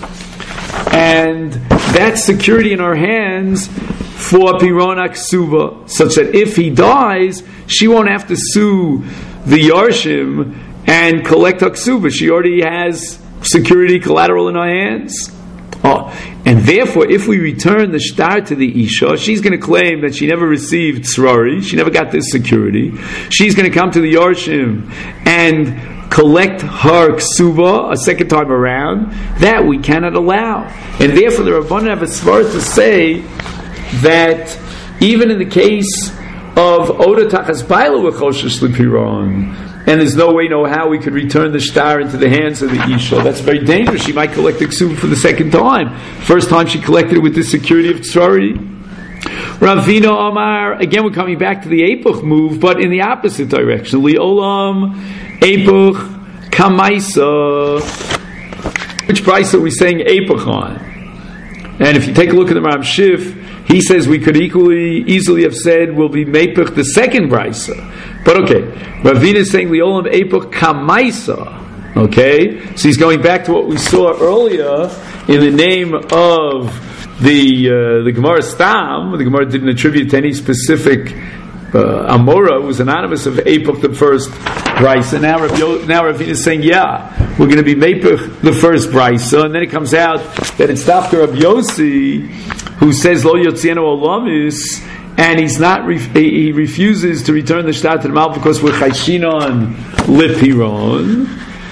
and that's security in her hands for Piron Aksuba, such that if he dies, she won't have to sue the Yarshim and collect Aksuba. She already has security collateral in our hands. Oh, and therefore, if we return the shtar to the Isha, she's going to claim that she never received tzrari, she never got this security. She's going to come to the Yarshim and collect her ksuba a second time around. That we cannot allow. And therefore, the Rabbanan have a svar to say that even in the case of Oda Tachas Baila with Choshesh L'Piron, and there's no way, no how we could return the shtar into the hands of the Isha. That's very dangerous. She might collect the ksuba for the second time. First time she collected it with the security of tzrari. Ravina Omar, again we're coming back to the Epoch move, but in the opposite direction. Li Olam, Epoch, Kamaisa. Which brisa are we saying epoch on? And if you take a look at the Ram Shif, he says we could equally, easily have said we'll be Mepech the second brisa. But okay, Ravina is saying Liolam Epoch Kamaisa. Okay, so he's going back to what we saw earlier in the name of the uh, the Gemara Stam. The Gemara didn't attribute to any specific uh, Amora. It was anonymous of Epoch the first brisa. Now Rav Yo, now Ravina is saying, yeah, we're going to be Mepech the first brisa, and then it comes out that it's Dafka Rav Yossi who says Lo Yotzienu Olamis, and he's not. Re- he refuses to return the shtar to the Mal because we're Chayshinon Lipiron.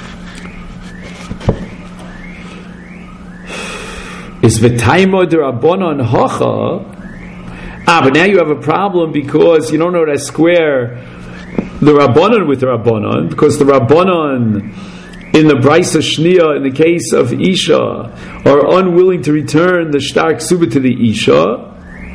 Is v'taimo d'Rabbanon hocha? Ah, but now you have a problem because you don't know how to square the Rabbanon with the Rabbanon, because the Rabbanon in the Brisa Shniya, in the case of Isha, are unwilling to return the shtar ksuba to the Isha,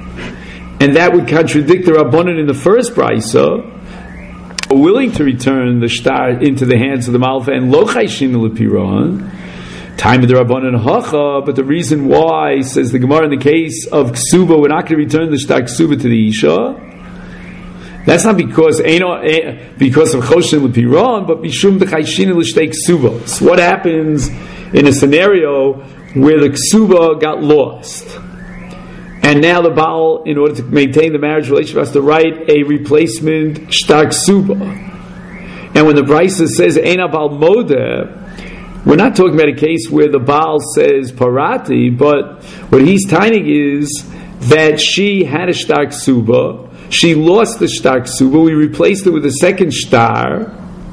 and that would contradict the Rabbanon in the first Brisa, willing to return the shtar into the hands of the Malva and lo chayshin l'piron. Time of the Rabbanon Hacha, but the reason why, says the Gemara, in the case of Ksuba, we're not going to return the shtar Ksuba to the Isha. That's not because because of Choshen L'Piron, but Mishum B'Chayshin L'Shtei Ksuba. So what happens in a scenario where the Ksuba got lost, and now the Baal, in order to maintain the marriage relationship, has to write a replacement shtar Ksuba. And when the Brisa says Eina Baal Modeh, we're not talking about a case where the Baal says parati, but what he's tying is that she had a shtar ksuba, she lost the shtar ksuba, we replaced it with a second shtar,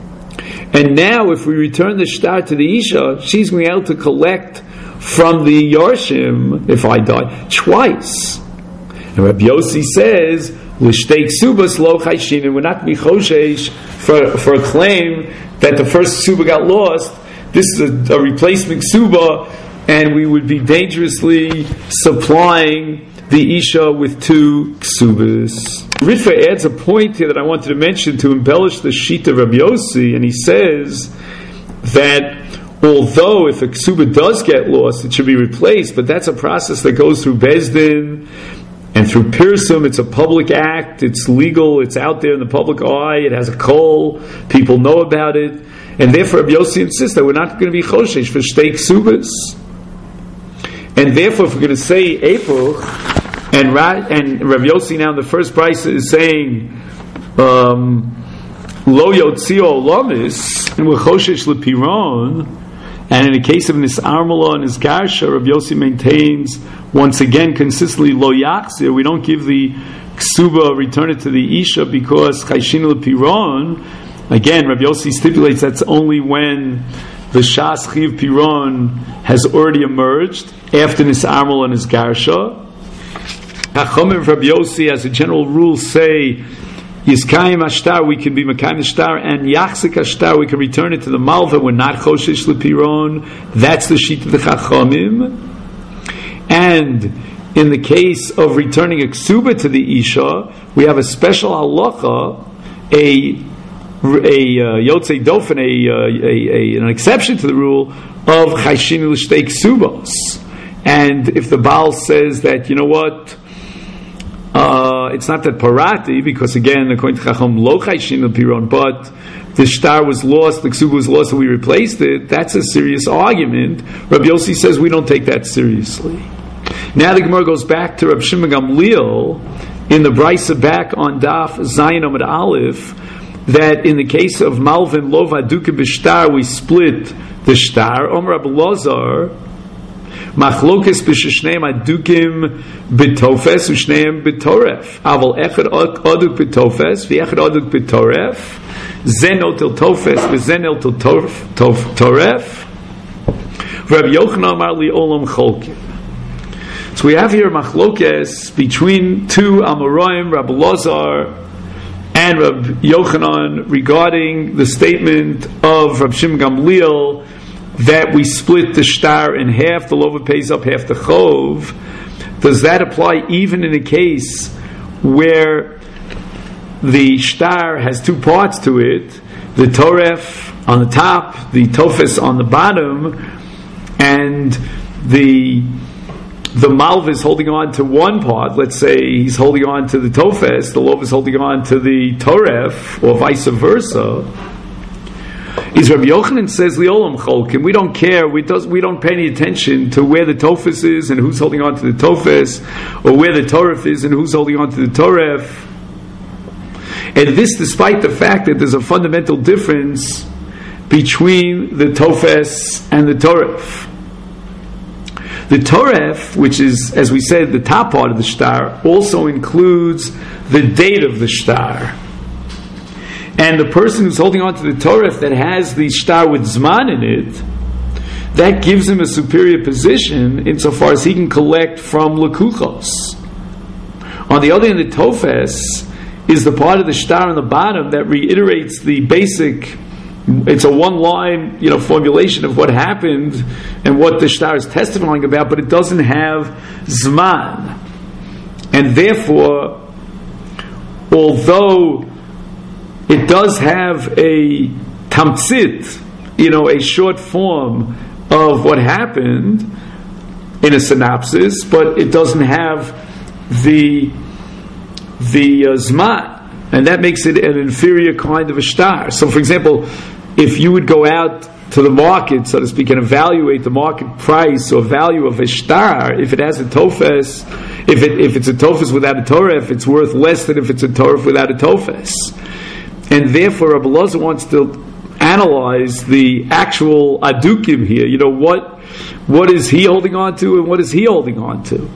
and now if we return the shtar to the Isha, she's going to be able to collect from the Yarshim, if I die, twice. And Rabbi Yossi says, l'shtei ksubas lo chayshin, and we're not going to be choshesh for, for a claim that the first ksuba got lost. This is a, a replacement ksuba, and we would be dangerously supplying the Isha with two ksubas. Ritva adds a point here that I wanted to mention to embellish the Shita of Rabbi Yossi, and he says that although if a ksuba does get lost, it should be replaced, but that's a process that goes through Bezdin and through Pirsum. It's a public act, it's legal, it's out there in the public eye, it has a kol, people know about it. And therefore, Rabbi Yossi insists that we're not going to be choshesh for shtei ksubas. And therefore, if we're going to say epoch, and Ra- and Rabbi Yossi now in the first brisa is saying um, lo yotzio olamis, and we're choshesh lepiron, and in the case of Nisarmala and Nisgarsha, Rabbi Yossi maintains once again consistently lo yachzir, we don't give the ksuba, return it to the Isha because chayshin lepiron. Again, Rabbi Yossi stipulates that's only when the Shas Chiv Piron has already emerged after Nisarmel and Nisgarsha. Chachamim of Rabbi Yossi, as a general rule, say Yizkayim Ashtar, we can be Mekayim Ashtar, and Yachzik Ashtar, we can return it to the Malva. We're not Choshesh L'Piron. That's the sheet of the Chachamim. And in the case of returning a ksuba to the Isha, we have a special halacha, a a uh, yotzei dofen, a, uh, a, a an exception to the rule of chayshin l'shtei ksubos. And if the Baal says that, you know what, uh, it's not that parati, because again, according to Chacham, lo chayshin l'piron, but the shtar was lost, the ksuba was lost, and we replaced it, that's a serious argument. Rabbi Yossi says we don't take that seriously. Now the Gemara goes back to Rabbi Shimon Gamliel in the Brisa back on Daf Zayin Amud Aleph, that in the case of Malvin Lov Adukim B'Shtar, we split the Shtar. Omer Rabbi Lazar, Machlokes B'Shneim Adukim B'Tofes U'Shneim B'Toref. Aval Echad Aduk B'Tofes V'Echad Aduk B'Toref. Zen Otel Tofes V'Zen Otel Toref. Rabbi Yochanan Amar Li Olam Cholkim. So we have here Machlokes between two Amoraim, Rabbi Lazar and Rabbi Yochanan, regarding the statement of Rabbi Shimon Gamliel that we split the shtar in half, the lova pays up half the chov. Does that apply even in a case where the shtar has two parts to it, the toref on the top, the tofes on the bottom, and the the malva is holding on to one part. Let's say he's holding on to the tofes, the lov is holding on to the toref, or vice versa. Is Rabbi Yochanan says liolam cholkim. We don't care. We does we don't pay any attention to where the tofes is and who's holding on to the tofes, or where the toref is and who's holding on to the toref. And this, despite the fact that there's a fundamental difference between the tofes and the toref. The toref, which is, as we said, the top part of the shtar, also includes the date of the shtar. And the person who's holding on to the toref that has the shtar with zman in it, that gives him a superior position insofar as he can collect from lekuchos. On the other hand, the tofes is the part of the shtar on the bottom that reiterates the basic. It's a one-line, you know, formulation of what happened and what the shtar is testifying about, but it doesn't have zman, and therefore, although it does have a tamtzit, you know, a short form of what happened in a synopsis, but it doesn't have the the uh, zman, and that makes it an inferior kind of a shtar. So, for example, if you would go out to the market, so to speak, and evaluate the market price or value of a shtar, if it has a tofes, if it if it's a tofes without a toref, it's worth less than if it's a toref without a tofes. And therefore, Rabbi Elazar wants to analyze the actual adukim here. You know, what what is he holding on to and what is he holding on to?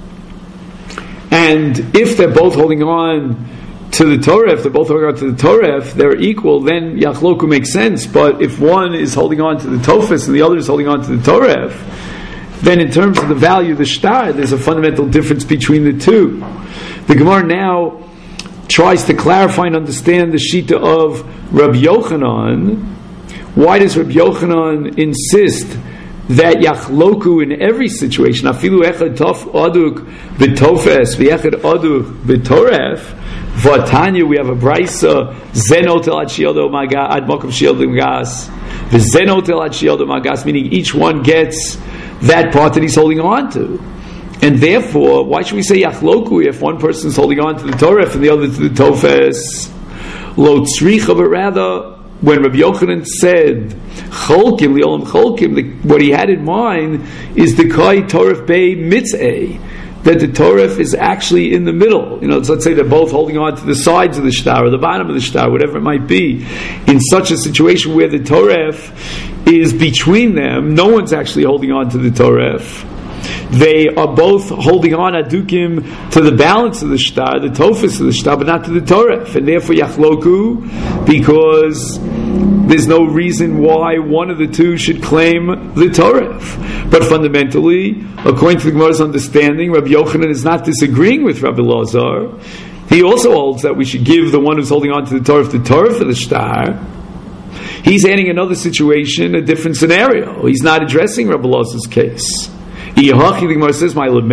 And if they're both holding on to the toref, they're both holding on to the toref, they're equal, then yachloku makes sense. But if one is holding on to the tofes and the other is holding on to the toref, then in terms of the value of the shtar, there's a fundamental difference between the two. The Gemara now tries to clarify and understand the shita of Rabbi Yochanan. Why does Rabbi Yochanan insist that yachloku in every situation, afilu echad tof aduk b'tofes v'echad aduk b'toref? V'atanya, we have a brisa zenotel ad shieldo magas ad mokum shieldo magas v'zenotel ad shieldo magas, meaning each one gets that part that he's holding on to. And therefore, why should we say yachloku if one person is holding on to the toref and the other to the tofes? Lo tzricha, but rather, when Rabbi Yochanan said cholkim liolam cholkim, what he had in mind is the kai toref bei mitzeh, that the toref is actually in the middle. You know, so let's say they're both holding on to the sides of the shtar or the bottom of the shtar, whatever it might be. In such a situation where the toref is between them, no one's actually holding on to the toref. They are both holding on adukim to the balance of the shtar, the tofes of the shtar, but not to the toref, and therefore yachloku, because there's no reason why one of the two should claim the toref. But fundamentally, according to the Gemara's understanding, Rabbi Yochanan is not disagreeing with Rabbi Elazar. He also holds that we should give the one who's holding on to the toref the toref of the shtar. He's adding another situation, a different scenario. He's not addressing Rabbi Elazar's case. The Gemara says,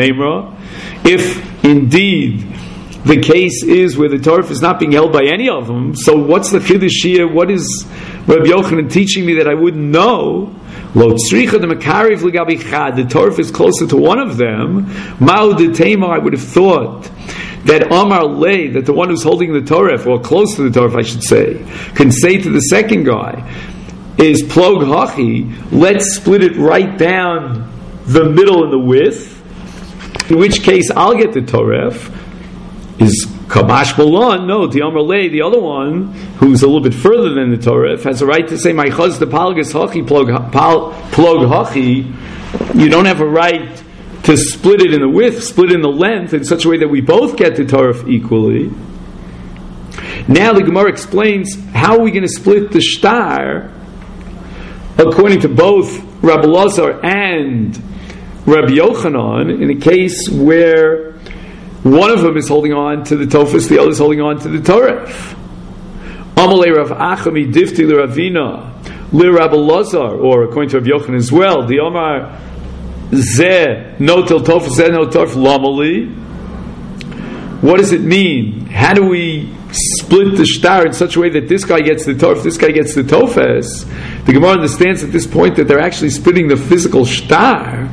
if indeed the case is where the toref is not being held by any of them, so what's the chiddush here? What is Rabbi Yochanan teaching me that I wouldn't know? Lo tzricha the makariv legabi chad. The toref is closer to one of them. Ma'u detema, I would have thought that Amar Lei, that the one who's holding the toref, or close to the toref, I should say, can say to the second guy, is plog hachi, let's split it right down the middle and the width, in which case I'll get the toref. Is Kamash Bolon? No, the Amar Lei, the other one, who's a little bit further than the toref, has a right to say, my chaz the palgas hachi plog hachi. You don't have a right to split it in the width, split it in the length, in such a way that we both get the toref equally. Now the Gemara explains, how are we going to split the shtar according to both Rabbi Elazar and Rabbi Yochanan, in a case where one of them is holding on to the tofes, the other is holding on to the toref. Amalei Rav Achami Difti L'Ravina Li Rabbi Elazar, or according to Rabbi Yochanan as well, the Omar Zeh No Tel Tofes Zeh No Toref Lamali. What does it mean? How do we split the shtar in such a way that this guy gets the toref, this guy gets the tofes? The Gemara understands at this point that they're actually splitting the physical shtar.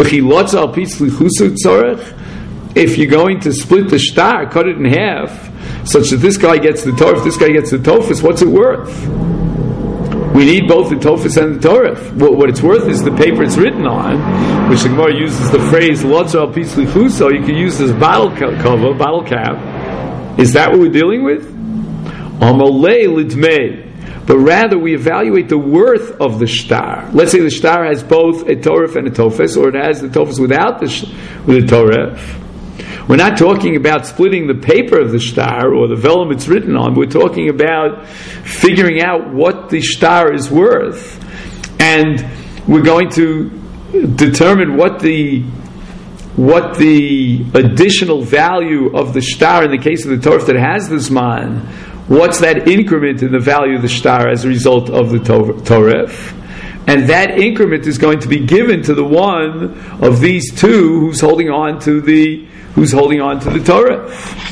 If you're going to split the shtar, cut it in half, such that this guy gets the torah, this guy gets the tofus, what's it worth? We need both the tofus and the torah. What, what it's worth is the paper it's written on, which the Gemara uses the phrase "lotza al pitz lichuso." You can use this bottle cover, bottle cap. Is that what we're dealing with? Amalei lidmei. But rather we evaluate the worth of the shtar. Let's say the shtar has both a toref and a tofes, or it has the tofes without the sh- with a toref. We're not talking about splitting the paper of the shtar or the vellum it's written on. We're talking about figuring out what the shtar is worth, and we're going to determine what the what the additional value of the shtar in the case of the toref that has the zman. What's that increment in the value of the shtar as a result of the toref? And that increment is going to be given to the one of these two who's holding on to the who's holding on to the toref.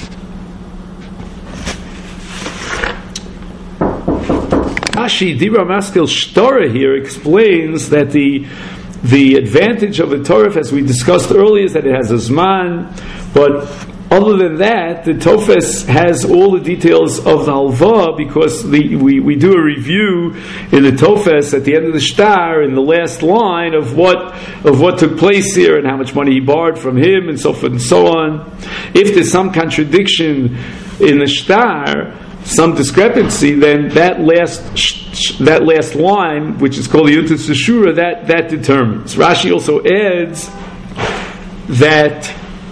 Rashi Dibra Maskil Shtora here explains that the the advantage of a toref, as we discussed earlier, is that it has a zman, but other than that, the Tofes has all the details of the halva, because the, we, we do a review in the Tofes at the end of the shtar, in the last line, of what of what took place here and how much money he borrowed from him and so forth and so on. If there's some contradiction in the shtar, some discrepancy, then that last sh- that last line, which is called the Yuntus Shura, that that determines. Rashi also adds that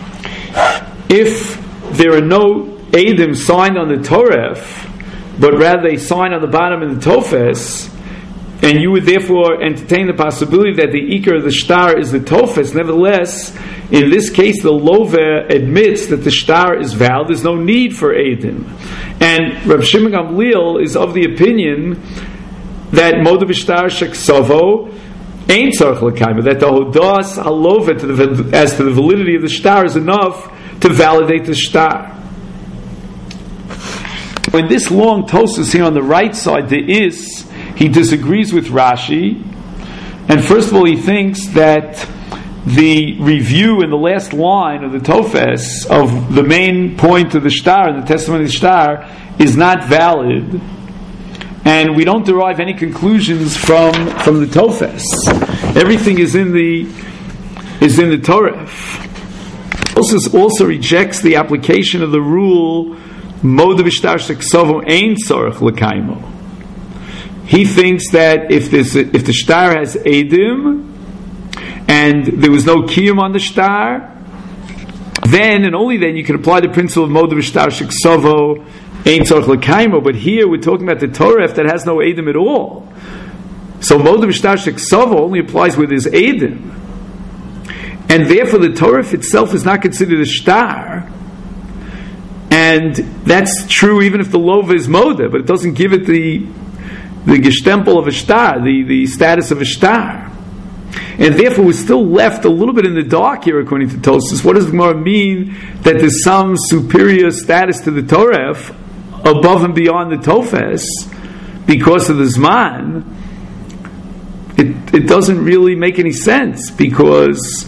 if there are no Eidim signed on the Toref, but rather they sign on the bottom in the Tofes, and you would therefore entertain the possibility that the Iker of the Shtar is the Tofes, nevertheless, in this case, the Lover admits that the Shtar is valid, there's no need for Eidim. And Rav Shimon Gamliel is of the opinion that Modav Shtar Sheksovo ain't Tzarech L'Kaima, that the Hodas Halovet as to the validity of the Shtar is enough to validate the shtar. In this long Tosas here on the right side, there is, he disagrees with Rashi, and first of all he thinks that the review in the last line of the Tofes of the main point of the shtar, in the testimony of the shtar, is not valid, and we don't derive any conclusions from from the Tofes. Everything is in the is in the Toref. Also, also rejects the application of the rule Modav Shtar Sheksovo Ein Tzorech L'Kaimo. He thinks that if this if the shtar has Eidim and there was no Kiyum on the shtar, then and only then you can apply the principle of Modav Shtar Sheksovo Ein Tzorech L'Kaimo. But here we're talking about the Toref that has no Eidim at all. So Modav Shtar Sheksovo only applies where there's Eidim. And therefore the Toref itself is not considered a shtar. And that's true even if the lova is moda, but it doesn't give it the the gestempel of a shtar, the, the status of a shtar. And therefore we're still left a little bit in the dark here according to Tosfos. What does the Gemara mean that there's some superior status to the Toref above and beyond the Tofes because of the Zman? It, it doesn't really make any sense, because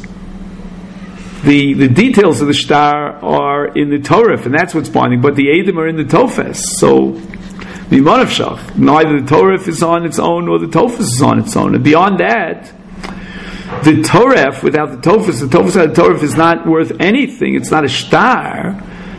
The, the details of the shtar are in the Toref, and that's what's binding, but the Eidim are in the Tofes. So, neither the Toref is on its own nor the Tofes is on its own. And beyond that, the Toref without the Tofes, the Tofes without the Toref is not worth anything. It's not a shtar.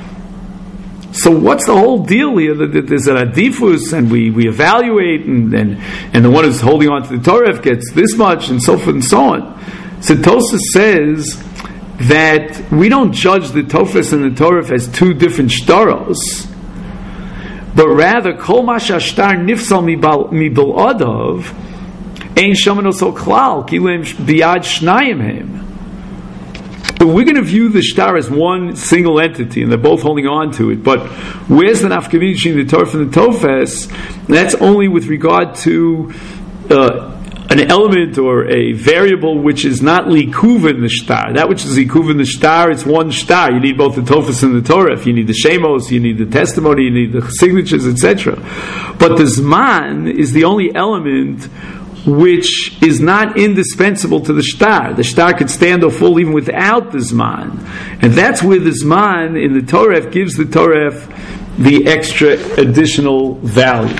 So what's the whole deal here? That there's an adifus, and we, we evaluate, and, and and the one who's holding on to the Toref gets this much, and so forth and so on. So Tosfos says that we don't judge the Tofes and the Toref as two different shtaros, but rather kol masha shtar nifsal mibal adav ein shaman oso klal kilem biad shnayim hem. So we're going to view the shtar as one single entity, and they're both holding on to it. But where's the nafkamina between the Toref and the Tofes? That's only with regard to uh, an element or a variable which is not likuven the shtar. That which is likuven the shtar, it's one shtar. You need both the tofas and the Torah. If you need the shemos, you need the testimony, you need the signatures, et cetera. But the zman is the only element which is not indispensable to the shtar. The shtar could stand or fall even without the zman. And that's where the zman in the Torah gives the Torah the extra additional value.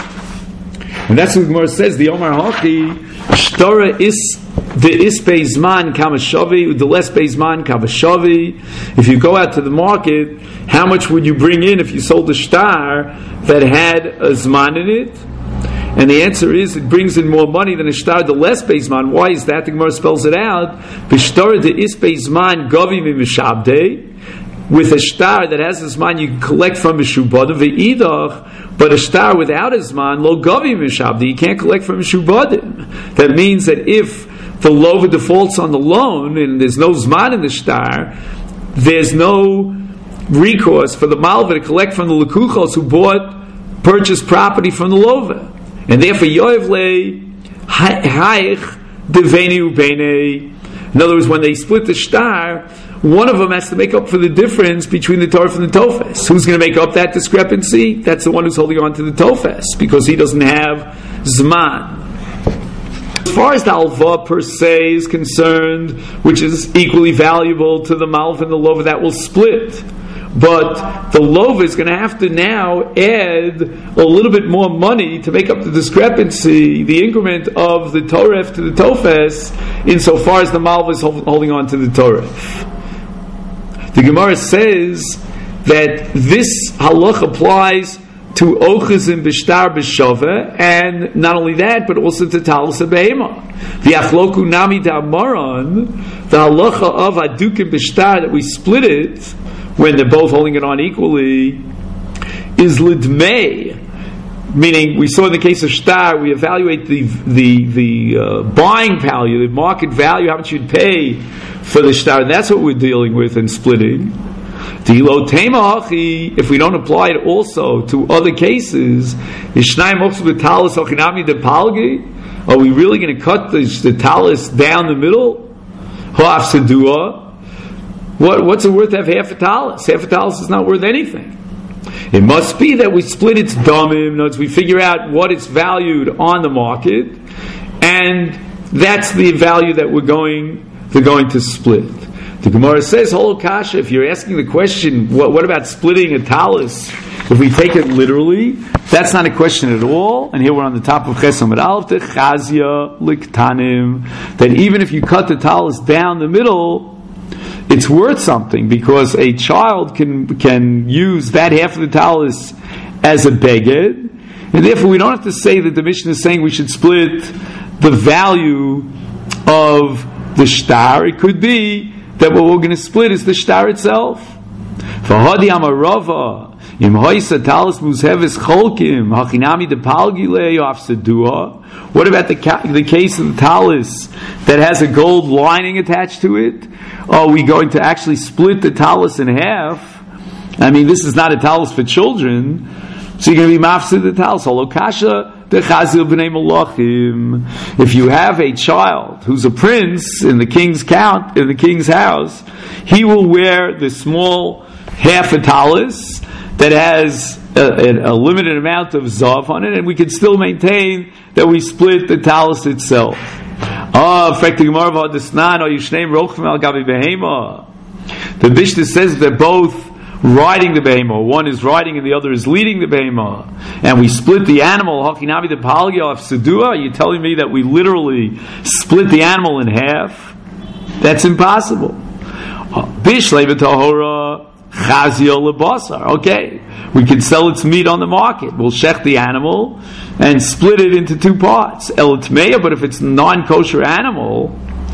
And that's what the Gemara says, the Omar Hachi, Shtora is the ispe zman kamashavi, the less zman kamashavi. If you go out to the market, how much would you bring in if you sold a shtar that had a zman in it? And the answer is, it brings in more money than a shtar the less zman. Why is that? The Gemara spells it out. B'shtora the ispe zman gavi mishabdei. With a shtar that has a zman, you can collect from mishubadim ve'idach, but a shtar without a zman, lo gavi mishabdi, you can't collect from mishubadim. That means that if the lova defaults on the loan and there's no zman in the shtar, there's no recourse for the malva to collect from the lekuchos who bought, purchased property from the lova, and therefore yoev le haich deveni ubene. In other words, when they split the shtar, one of them has to make up for the difference between the Torah and the Tofes. Who's going to make up that discrepancy? That's the one who's holding on to the Tofes, because he doesn't have Zman. As far as the Alva per se is concerned, which is equally valuable to the Malv and the Lova, that will split. But the Lova is going to have to now add a little bit more money to make up the discrepancy, the increment of the Torah to the Tofes, insofar as the Malv is holding on to the Torah. The Gemara says that this halach applies to ochazim b'shtar b'shava, and not only that, but also to talis behema. The achloku nami da'amaran, the halacha of adukim b'shtar, that we split it when they're both holding it on equally, is lidmei. Meaning, we saw in the case of shtar, we evaluate the the the uh, buying value, the market value, how much you'd pay for the shtar, and that's what we're dealing with in splitting. If we don't apply it also to other cases, are we really going to cut the, the talis down the middle? What, what's it worth to have half a talis? Half a talis is not worth anything. It must be that we split its damim. In other words, we figure out what it's valued on the market, and that's the value that we're going they're going to split. The Gemara says, Holo Kasha, if you're asking the question, what, what about splitting a talis? If we take it literally, that's not a question at all. And here we're on the top of Chesam at Aleph, Chazia Liktanim, that even if you cut the talis down the middle, it's worth something, because a child can can use that half of the talis as a beged, and therefore we don't have to say that the Mishnah is saying we should split the value of the shtar. It could be that what we're going to split is the shtar itself. V'hadi amarava im hoisa talis muzheves cholkim hachinami depalgile afsedua. What about the ca- the case of the talis that has a gold lining attached to it? Are we going to actually split the talis in half? I mean, this is not a talis for children, so you're going to be mafsid the talis. Holokasha. If you have a child who's a prince in the king's count in the king's house, he will wear the small half a talis that has a, a limited amount of zav on it, and we can still maintain that we split the talis itself. Ah, the Mishnah says they're both riding the behemah. One is riding and the other is leading the behemah. And we split the animal. Are you telling me that we literally split the animal in half? That's impossible. Okay, we can sell its meat on the market. We'll shech the animal and split it into two parts. But if it's a non-kosher animal,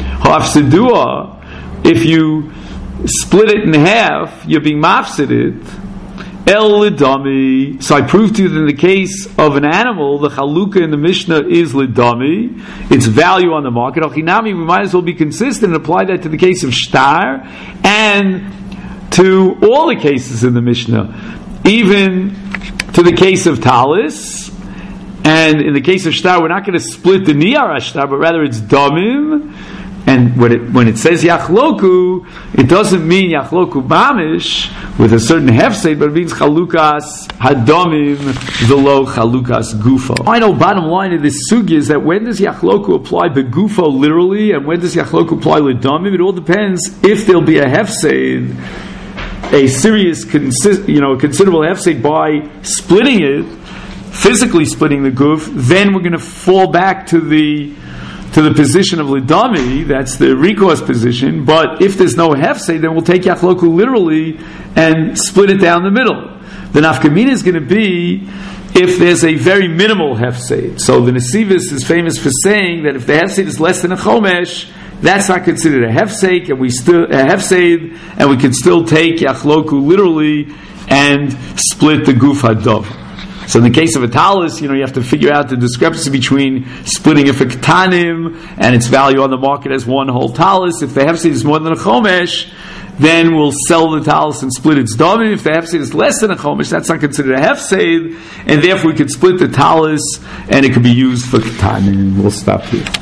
if you split it in half, you're being mafsided. El lidami. So I proved to you that in the case of an animal, the chalukah in the Mishnah is lidami. Its value on the market. Ochinami, we might as well be consistent and apply that to the case of shtar and to all the cases in the Mishnah, even to the case of talis And in the case of shtar, we're not going to split the niyar shtar, but rather it's damim. And when it, when it says yachloku, it doesn't mean yachloku bamish with a certain hefsed, but it means chalukas hadomim velo chalukas gufo. Final bottom line of this sugi is that when does yachloku apply begufo literally, and when does yachloku apply ledomim? It all depends if there'll be a hefsed, a serious, consi- you know, considerable hefsed by splitting it, physically splitting the guf. Then we're going to fall back to the to the position of lidami, that's the recourse position. But if there's no hefsed, then we'll take yachloku literally and split it down the middle. The nafkamina is going to be if there's a very minimal hefsed. So the Nesivis is famous for saying that if the hefsed is less than a chomesh, that's not considered a hefsed, and we still a hefsed, and we can still take yachloku literally and split the guf hadov. So in the case of a talis, you know, you have to figure out the discrepancy between splitting it for ketanim and its value on the market as one whole talis. If the hefsed is more than a chomesh, then we'll sell the talis and split its domim. If the hefsed is less than a chomesh, that's not considered a hefsed, and therefore we could split the talis and it could be used for ketanim. We'll stop here.